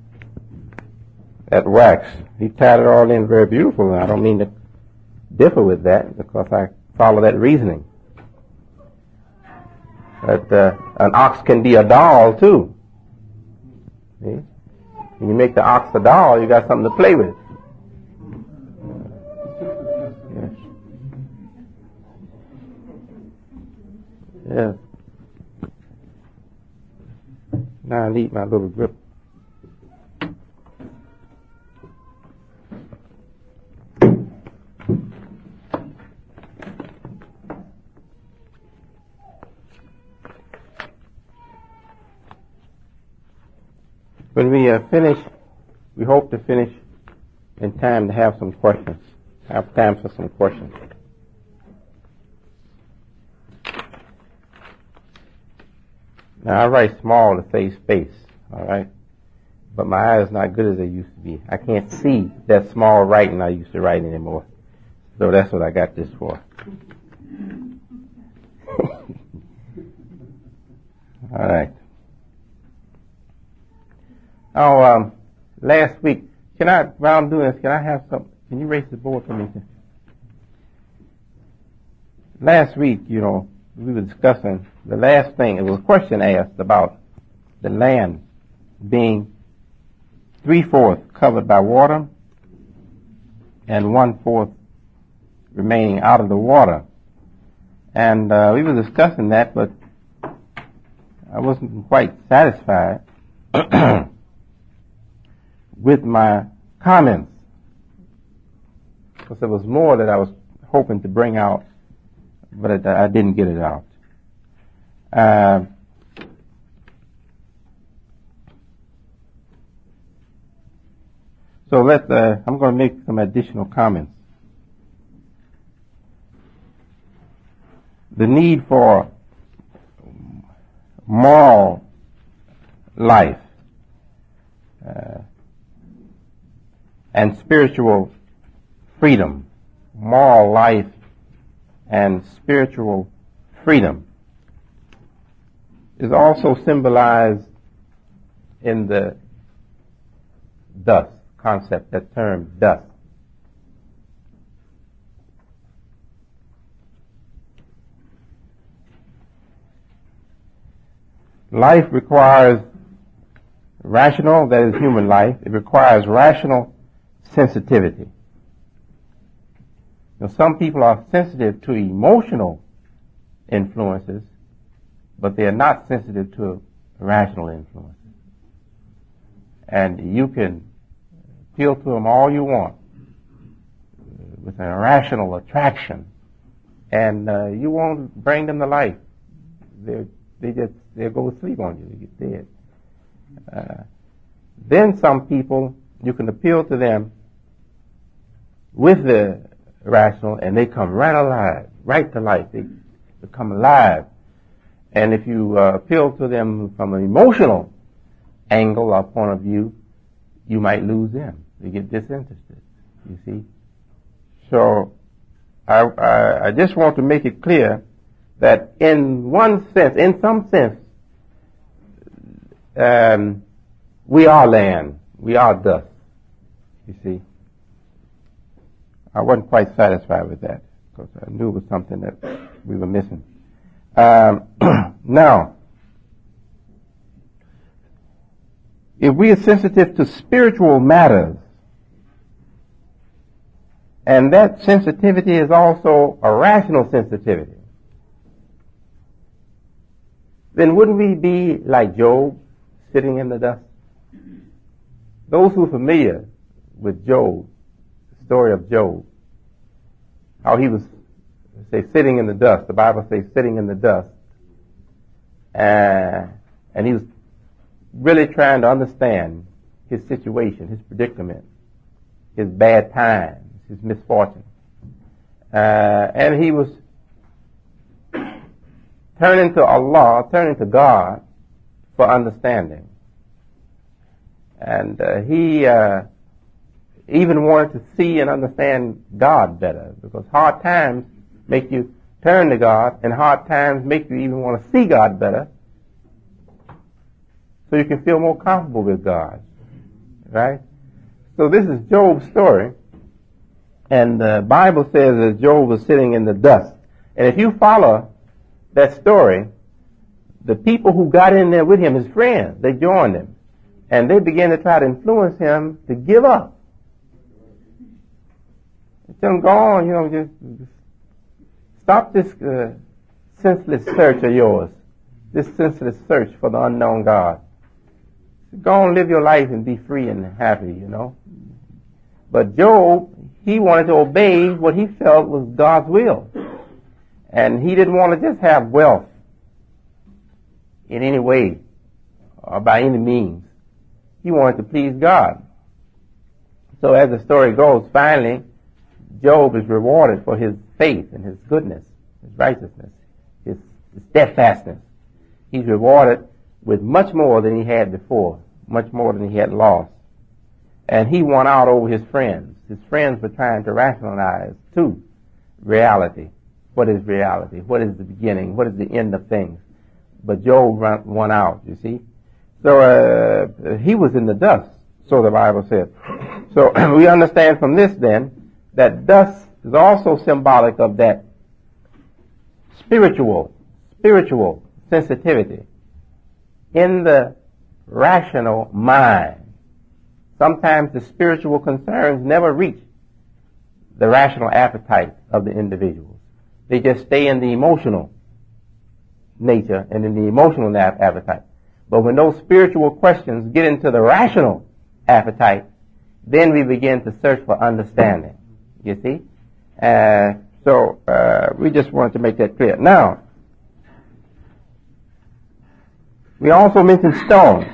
that wax, he tied it all in very beautiful, and I don't mean to differ with that because I follow that reasoning. But an ox can be a doll too. See? When you make the ox a doll, you got something to play with. Yes. Yes. Now I need my little grip. When we finish, we hope to finish in time to have some questions. Have time for some questions. Now I write small to save space, all right? But my eyes not good as they used to be. I can't see that small writing I used to write anymore. So that's what I got this for. All right. Oh, last week, while I'm doing this, can you raise the board for me? Last week, we were discussing the last thing. It was a question asked about the land being 3/4 covered by water and 1/4 remaining out of the water. And we were discussing that, but I wasn't quite satisfied with my comments, because there was more that I was hoping to bring out, but I didn't get it out. So I'm going to make some additional comments. The need for moral life and spiritual freedom, moral life and spiritual freedom, is also symbolized in the dust concept, that term dust. Life requires rational, that is human life, it requires rational sensitivity. Some people are sensitive to emotional influences, but they are not sensitive to rational influences. And you can appeal to them all you want with an irrational attraction, and you won't bring them to life. They'll go to sleep on you. They get dead. Then some people, you can appeal to them with the rational, and they come right to life. They become alive. And if you appeal to them from an emotional angle or point of view, you might lose them. They get disinterested, you see. So I just want to make it clear that in some sense, we are land. We are dust, you see. I wasn't quite satisfied with that because I knew it was something that we were missing. Now, if we are sensitive to spiritual matters, and that sensitivity is also a rational sensitivity, then wouldn't we be like Job, sitting in the dust? Those who are familiar with Job, the story of Job, how he was, say, sitting in the dust. The Bible says sitting in the dust. And he was really trying to understand his situation, his predicament, his bad times, his misfortune. And he was turning to Allah, turning to God for understanding. And he even wanted to see and understand God better, because hard times make you turn to God, and hard times make you even want to see God better, so you can feel more comfortable with God. Right? So this is Job's story, and the Bible says that Job was sitting in the dust. And if you follow that story, the people who got in there with him, his friends, they joined him, and they began to try to influence him to give up. Tell him, go on, just stop this senseless search of yours, this senseless search for the unknown God. Go on, live your life and be free and happy, But Job, he wanted to obey what he felt was God's will. And he didn't want to just have wealth in any way or by any means. He wanted to please God. So as the story goes, finally, Job is rewarded for his faith and his goodness, his righteousness, his steadfastness. He's rewarded with much more than he had before, much more than he had lost. And he won out over his friends. His friends were trying to rationalize, too, reality. What is reality? What is the beginning? What is the end of things? But Job won out, you see. So he was in the dust, so the Bible says. So we understand from this, then, that dust is also symbolic of that spiritual sensitivity in the rational mind. Sometimes the spiritual concerns never reach the rational appetite of the individuals. They just stay in the emotional nature and in the emotional appetite. But when those spiritual questions get into the rational appetite, then we begin to search for understanding. You see? So we just wanted to make that clear. Now, we also mentioned stone.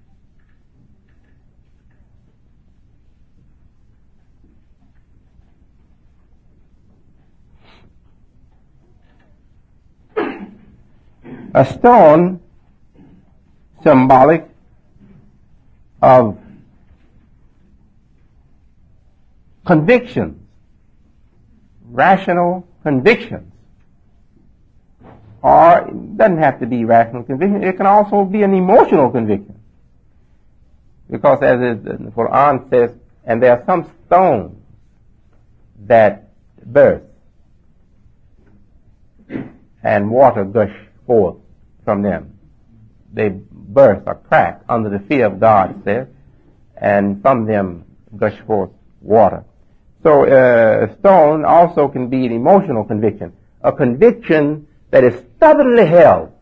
A stone symbolic of convictions, rational convictions. Or it doesn't have to be rational conviction. It can also be an emotional conviction. Because as the Quran says, and there are some stones that burst and water gush forth from them. They burst or crack under the fear of God, it says, and from them gush forth water. So stone also can be an emotional conviction, a conviction that is stubbornly held.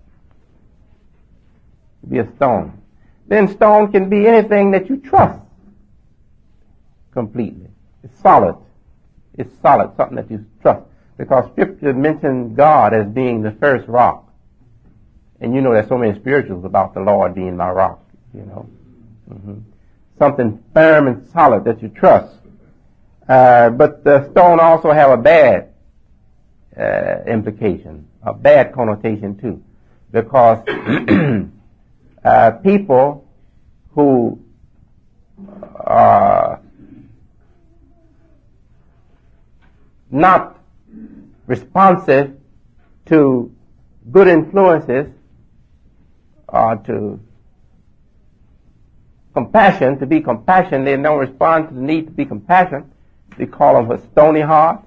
Be a stone. Then stone can be anything that you trust completely. It's solid. It's solid, something that you trust. Because Scripture mentions God as being the first rock. And you know there's so many spirituals about the Lord being my rock, you know. Something firm and solid that you trust. But the stone also have a bad implication, a bad connotation too. Because people who are not responsive to good influences or to compassion, to be compassionate, they don't respond to the need to be compassionate. We call them a stony heart.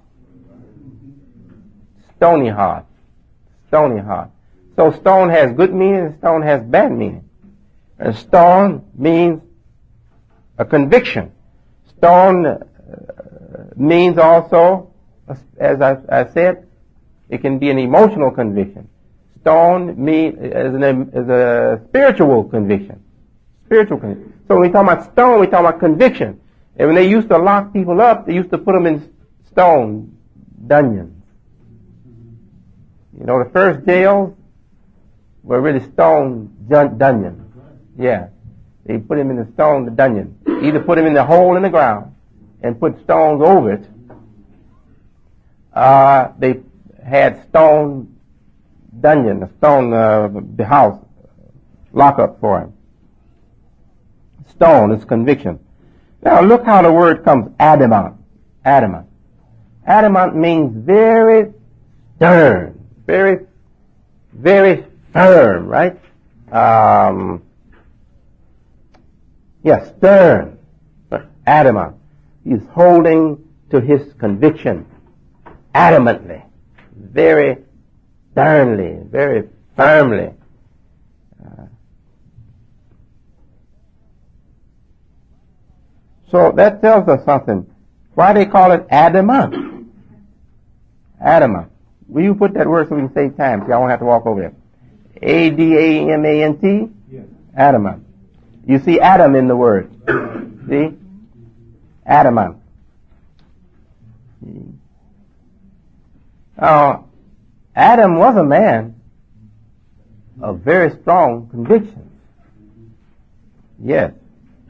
Stony heart. Stony heart. So stone has good meaning and stone has bad meaning. And stone means a conviction. Stone means also, as I said, it can be an emotional conviction. Stone means is a spiritual conviction. Spiritual conviction. So when we talk about stone, we talk about conviction. And when they used to lock people up, they used to put them in stone dungeons. You know, the first jails were really stone dungeons. Yeah. They put him in the stone dungeon. Either put him in the hole in the ground and put stones over it. They had stone dungeon, a stone house, lock up for him. Stone is conviction. Now look how the word comes, adamant. Adamant. Adamant means very stern, very, very firm, right? Yes, stern, adamant. He's holding to his conviction adamantly, very sternly, very firmly. So that tells us something. Why they call it adamant? Adamant. Will you put that word so we can save time? See, I won't have to walk over there. A-D-A-M-A-N-T? Yes. Adamant. You see Adam in the word. See? Adamant. Adam was a man of very strong convictions. Yes.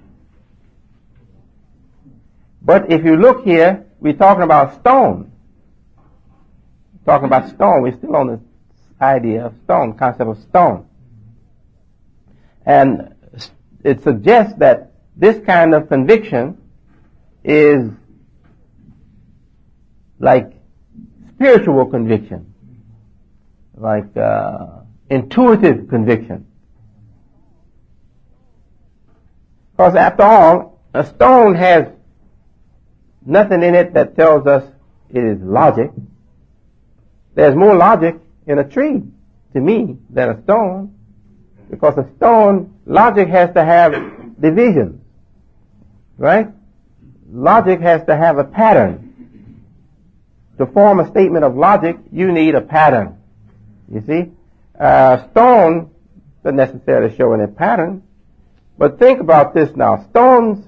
But if you look here, we're talking about stone. Talking about stone. We're still on this idea of stone, concept of stone. And it suggests that this kind of conviction is like spiritual conviction, like intuitive conviction. Because after all, a stone has nothing in it that tells us it is logic. There's more logic in a tree, to me, than a stone. Because a stone, logic has to have divisions. Right? Logic has to have a pattern. To form a statement of logic, you need a pattern. You see? Stone doesn't necessarily show any pattern. But think about this now. Stones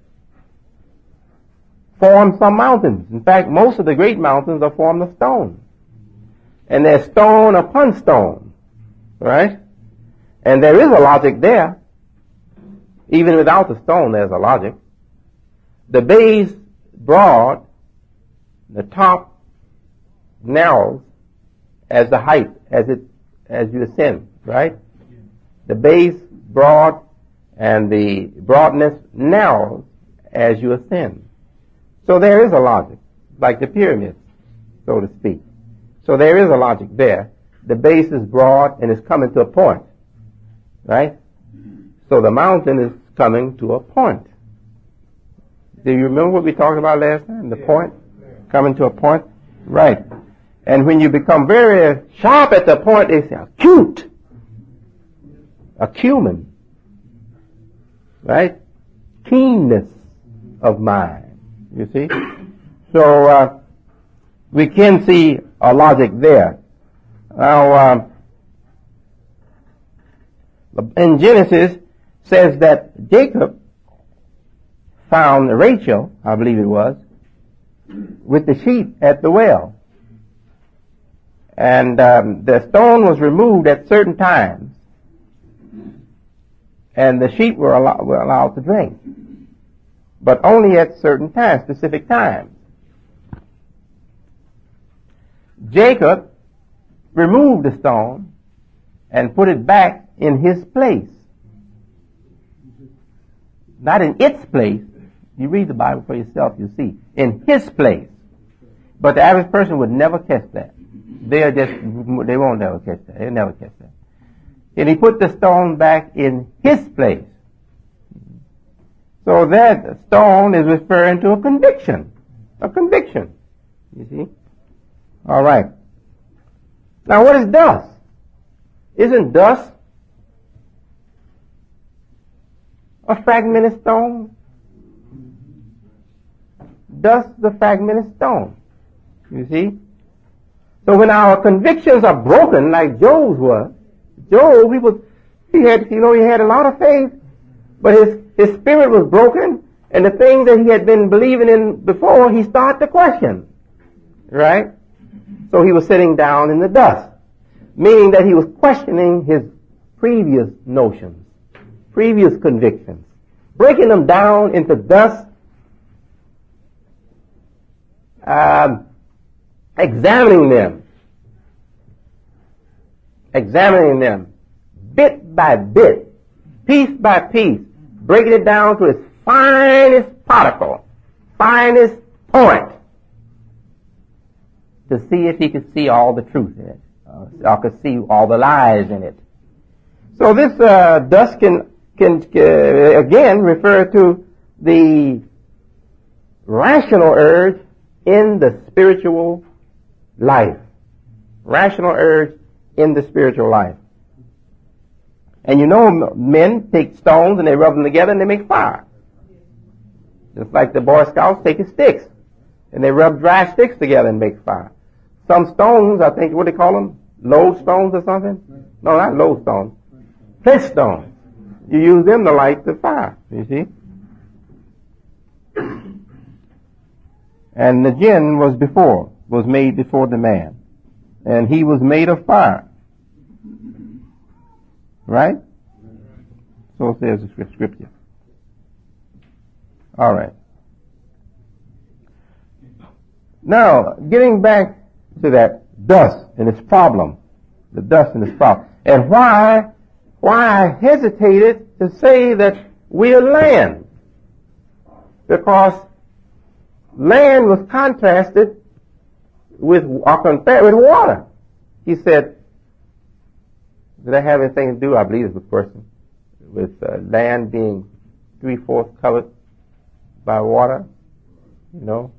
form some mountains. In fact, most of the great mountains are formed of stone. And there's stone upon stone. Right? And there is a logic there. Even without the stone, there's a logic. The base broad, the top narrows as the height, as you ascend, right? The base broad and the broadness narrows as you ascend. So there is a logic, like the pyramids, so to speak. So there is a logic there. The base is broad and it's coming to a point, right? So the mountain is coming to a point. Do you remember what we talked about last time? The point? Coming to a point? Right. And when you become very sharp at the point, they say acute. Acumen. Right? Keenness of mind. You see? So we can see a logic there. Now, in Genesis says that Jacob found Rachel, I believe it was, with the sheep at the well. And the stone was removed at certain times, and the sheep were allowed to drink, but only at certain times, specific times. Jacob removed the stone and put it back in his place. Not in its place. You read the Bible for yourself, you see. In his place. But the average person would never catch that. They won't never catch that. They'll never catch that. And he put the stone back in his place. So that stone is referring to a conviction. A conviction. You see? All right. Now what is dust? Isn't dust a fragmented stone? Dust is a fragmented stone. You see? So when our convictions are broken, like Job's was, Job, he had a lot of faith, but his spirit was broken, and the things that he had been believing in before, he started to question. Right? So he was sitting down in the dust, meaning that he was questioning his previous notions, previous convictions, breaking them down into dust, examining them bit by bit, piece by piece, breaking it down to its finest particle, finest point, to see if he could see all the truth in it, or could see all the lies in it. So this dust can again refer to the rational urge in the spiritual life. Rational urge in the spiritual life. And you know, men take stones and they rub them together and they make fire. Just like the Boy Scouts take sticks and they rub dry sticks together and make fire. Some stones, I think, what do they call them? Lodestones or something? No, not lodestones. Flint stones. You use them to light the fire, you see. And the jinn was made before the man. And he was made of fire. Right? So says the scripture. All right. Now, getting back to that dust and its problem. The dust and its problem. And why I hesitated to say that we are land. Because land was contrasted with, or compared with water. He said, did that have anything to do, I believe it's the person, with land being 3/4 covered by water? You know?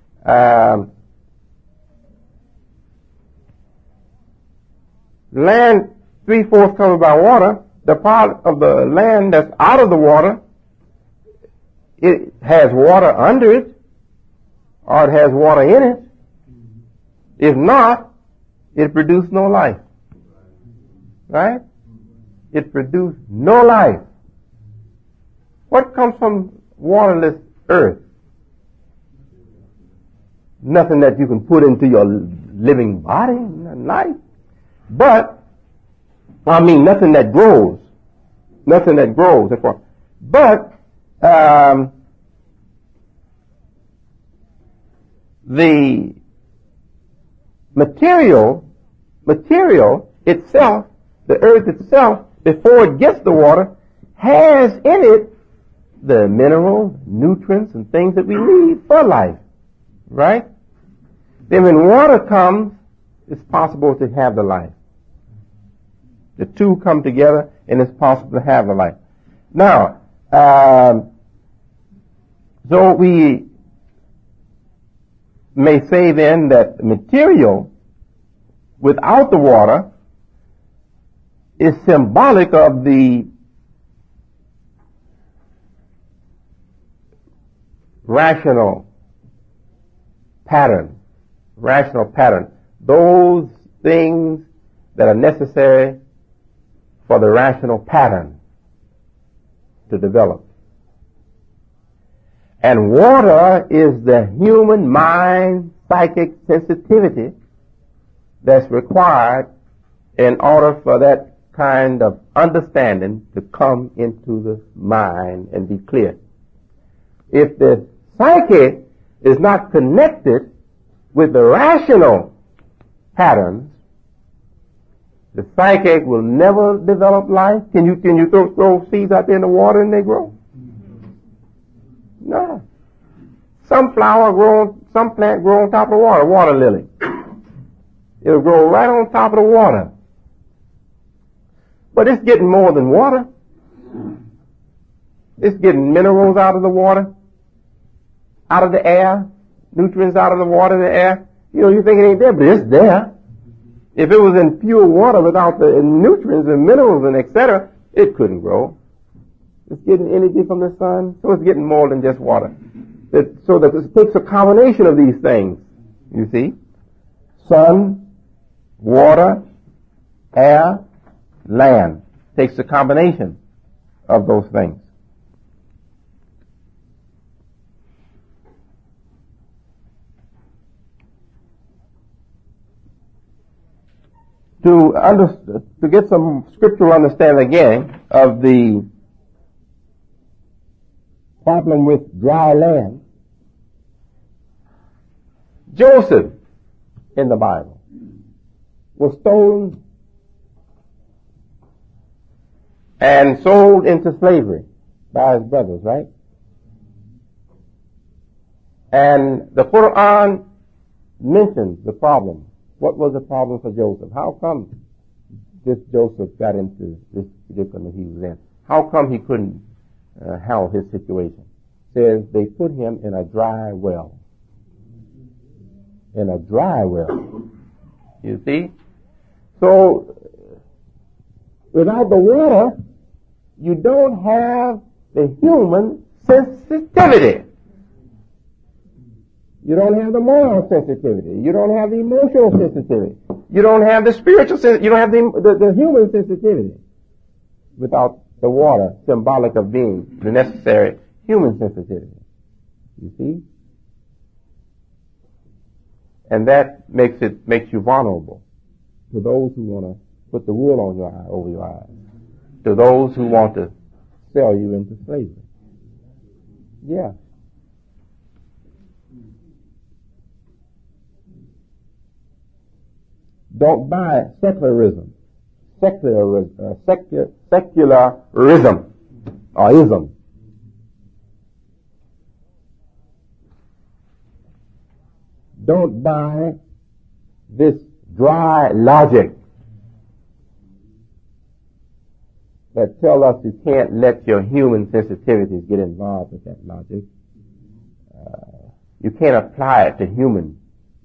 Land 3/4 covered by water, the part of the land that's out of the water, it has water under it, or it has water in it. If not, it produced no life. Right? It produced no life. What comes from waterless earth? Nothing that you can put into your living body, life. But, I mean, nothing that grows. Nothing that grows. But, the material itself, the earth itself, before it gets the water, has in it the minerals, nutrients, and things that we need for life. Right? Then when water comes, it's possible to have the life. The two come together, and it's possible to have the life. Now, so we may say then that material without the water is symbolic of the rational pattern, rational pattern, those things that are necessary for the rational pattern to develop. And water is the human mind psychic sensitivity that's required in order for that kind of understanding to come into the mind and be clear. If the psyche is not connected with the rational patterns, the psychic will never develop life. Can you throw seeds out there in the water and they grow? No. Some plant grow on top of the water lily. It'll grow right on top of the water. But it's getting more than water. It's getting minerals out of the water, out of the air, nutrients out of the water, the air. You think it ain't there, but it's there. If it was in pure water without the nutrients and minerals and etc., it couldn't grow. It's getting energy from the sun, so it's getting more than just water. So that it takes a combination of these things, you see. Sun, water, air, land. Takes a combination of those things. To get some scriptural understanding again of the problem with dry land, Joseph in the Bible was stolen and sold into slavery by his brothers, right? And the Quran mentions the problem. What was the problem for Joseph? How come this Joseph got into this predicament he was in? How come he couldn't handle his situation? It says they put him in a dry well. In a dry well. You see? So, without the water, you don't have the human sensitivity. You don't have the moral sensitivity. You don't have the emotional sensitivity. You don't have the spiritual sensitivity. You don't have the human sensitivity without the water, symbolic of being the necessary human sensitivity. You see? And that makes you vulnerable to those who want to put the wool on your eye, over your eyes, to those who want to sell you into slavery. Yeah. Don't buy secularism or ism. Don't buy this dry logic that tell us you can't let your human sensitivities get involved with that logic. You can't apply it to human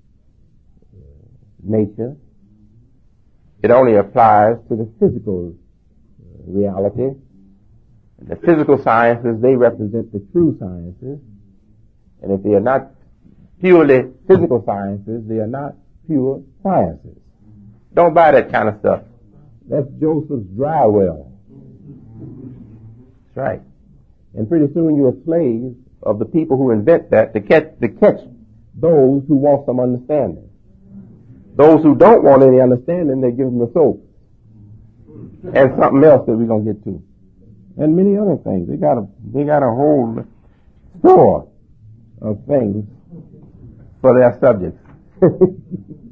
nature. It only applies to the physical reality. The physical sciences, they represent the true sciences. And if they are not purely physical sciences, they are not pure sciences. Don't buy that kind of stuff. That's Joseph's dry well. That's right. And pretty soon you're a slave of the people who invent that to catch those who want some understanding. Those who don't want any understanding, they give them the soap. And something else that we're going to get to. And many other things. They got a whole store of things for their subjects.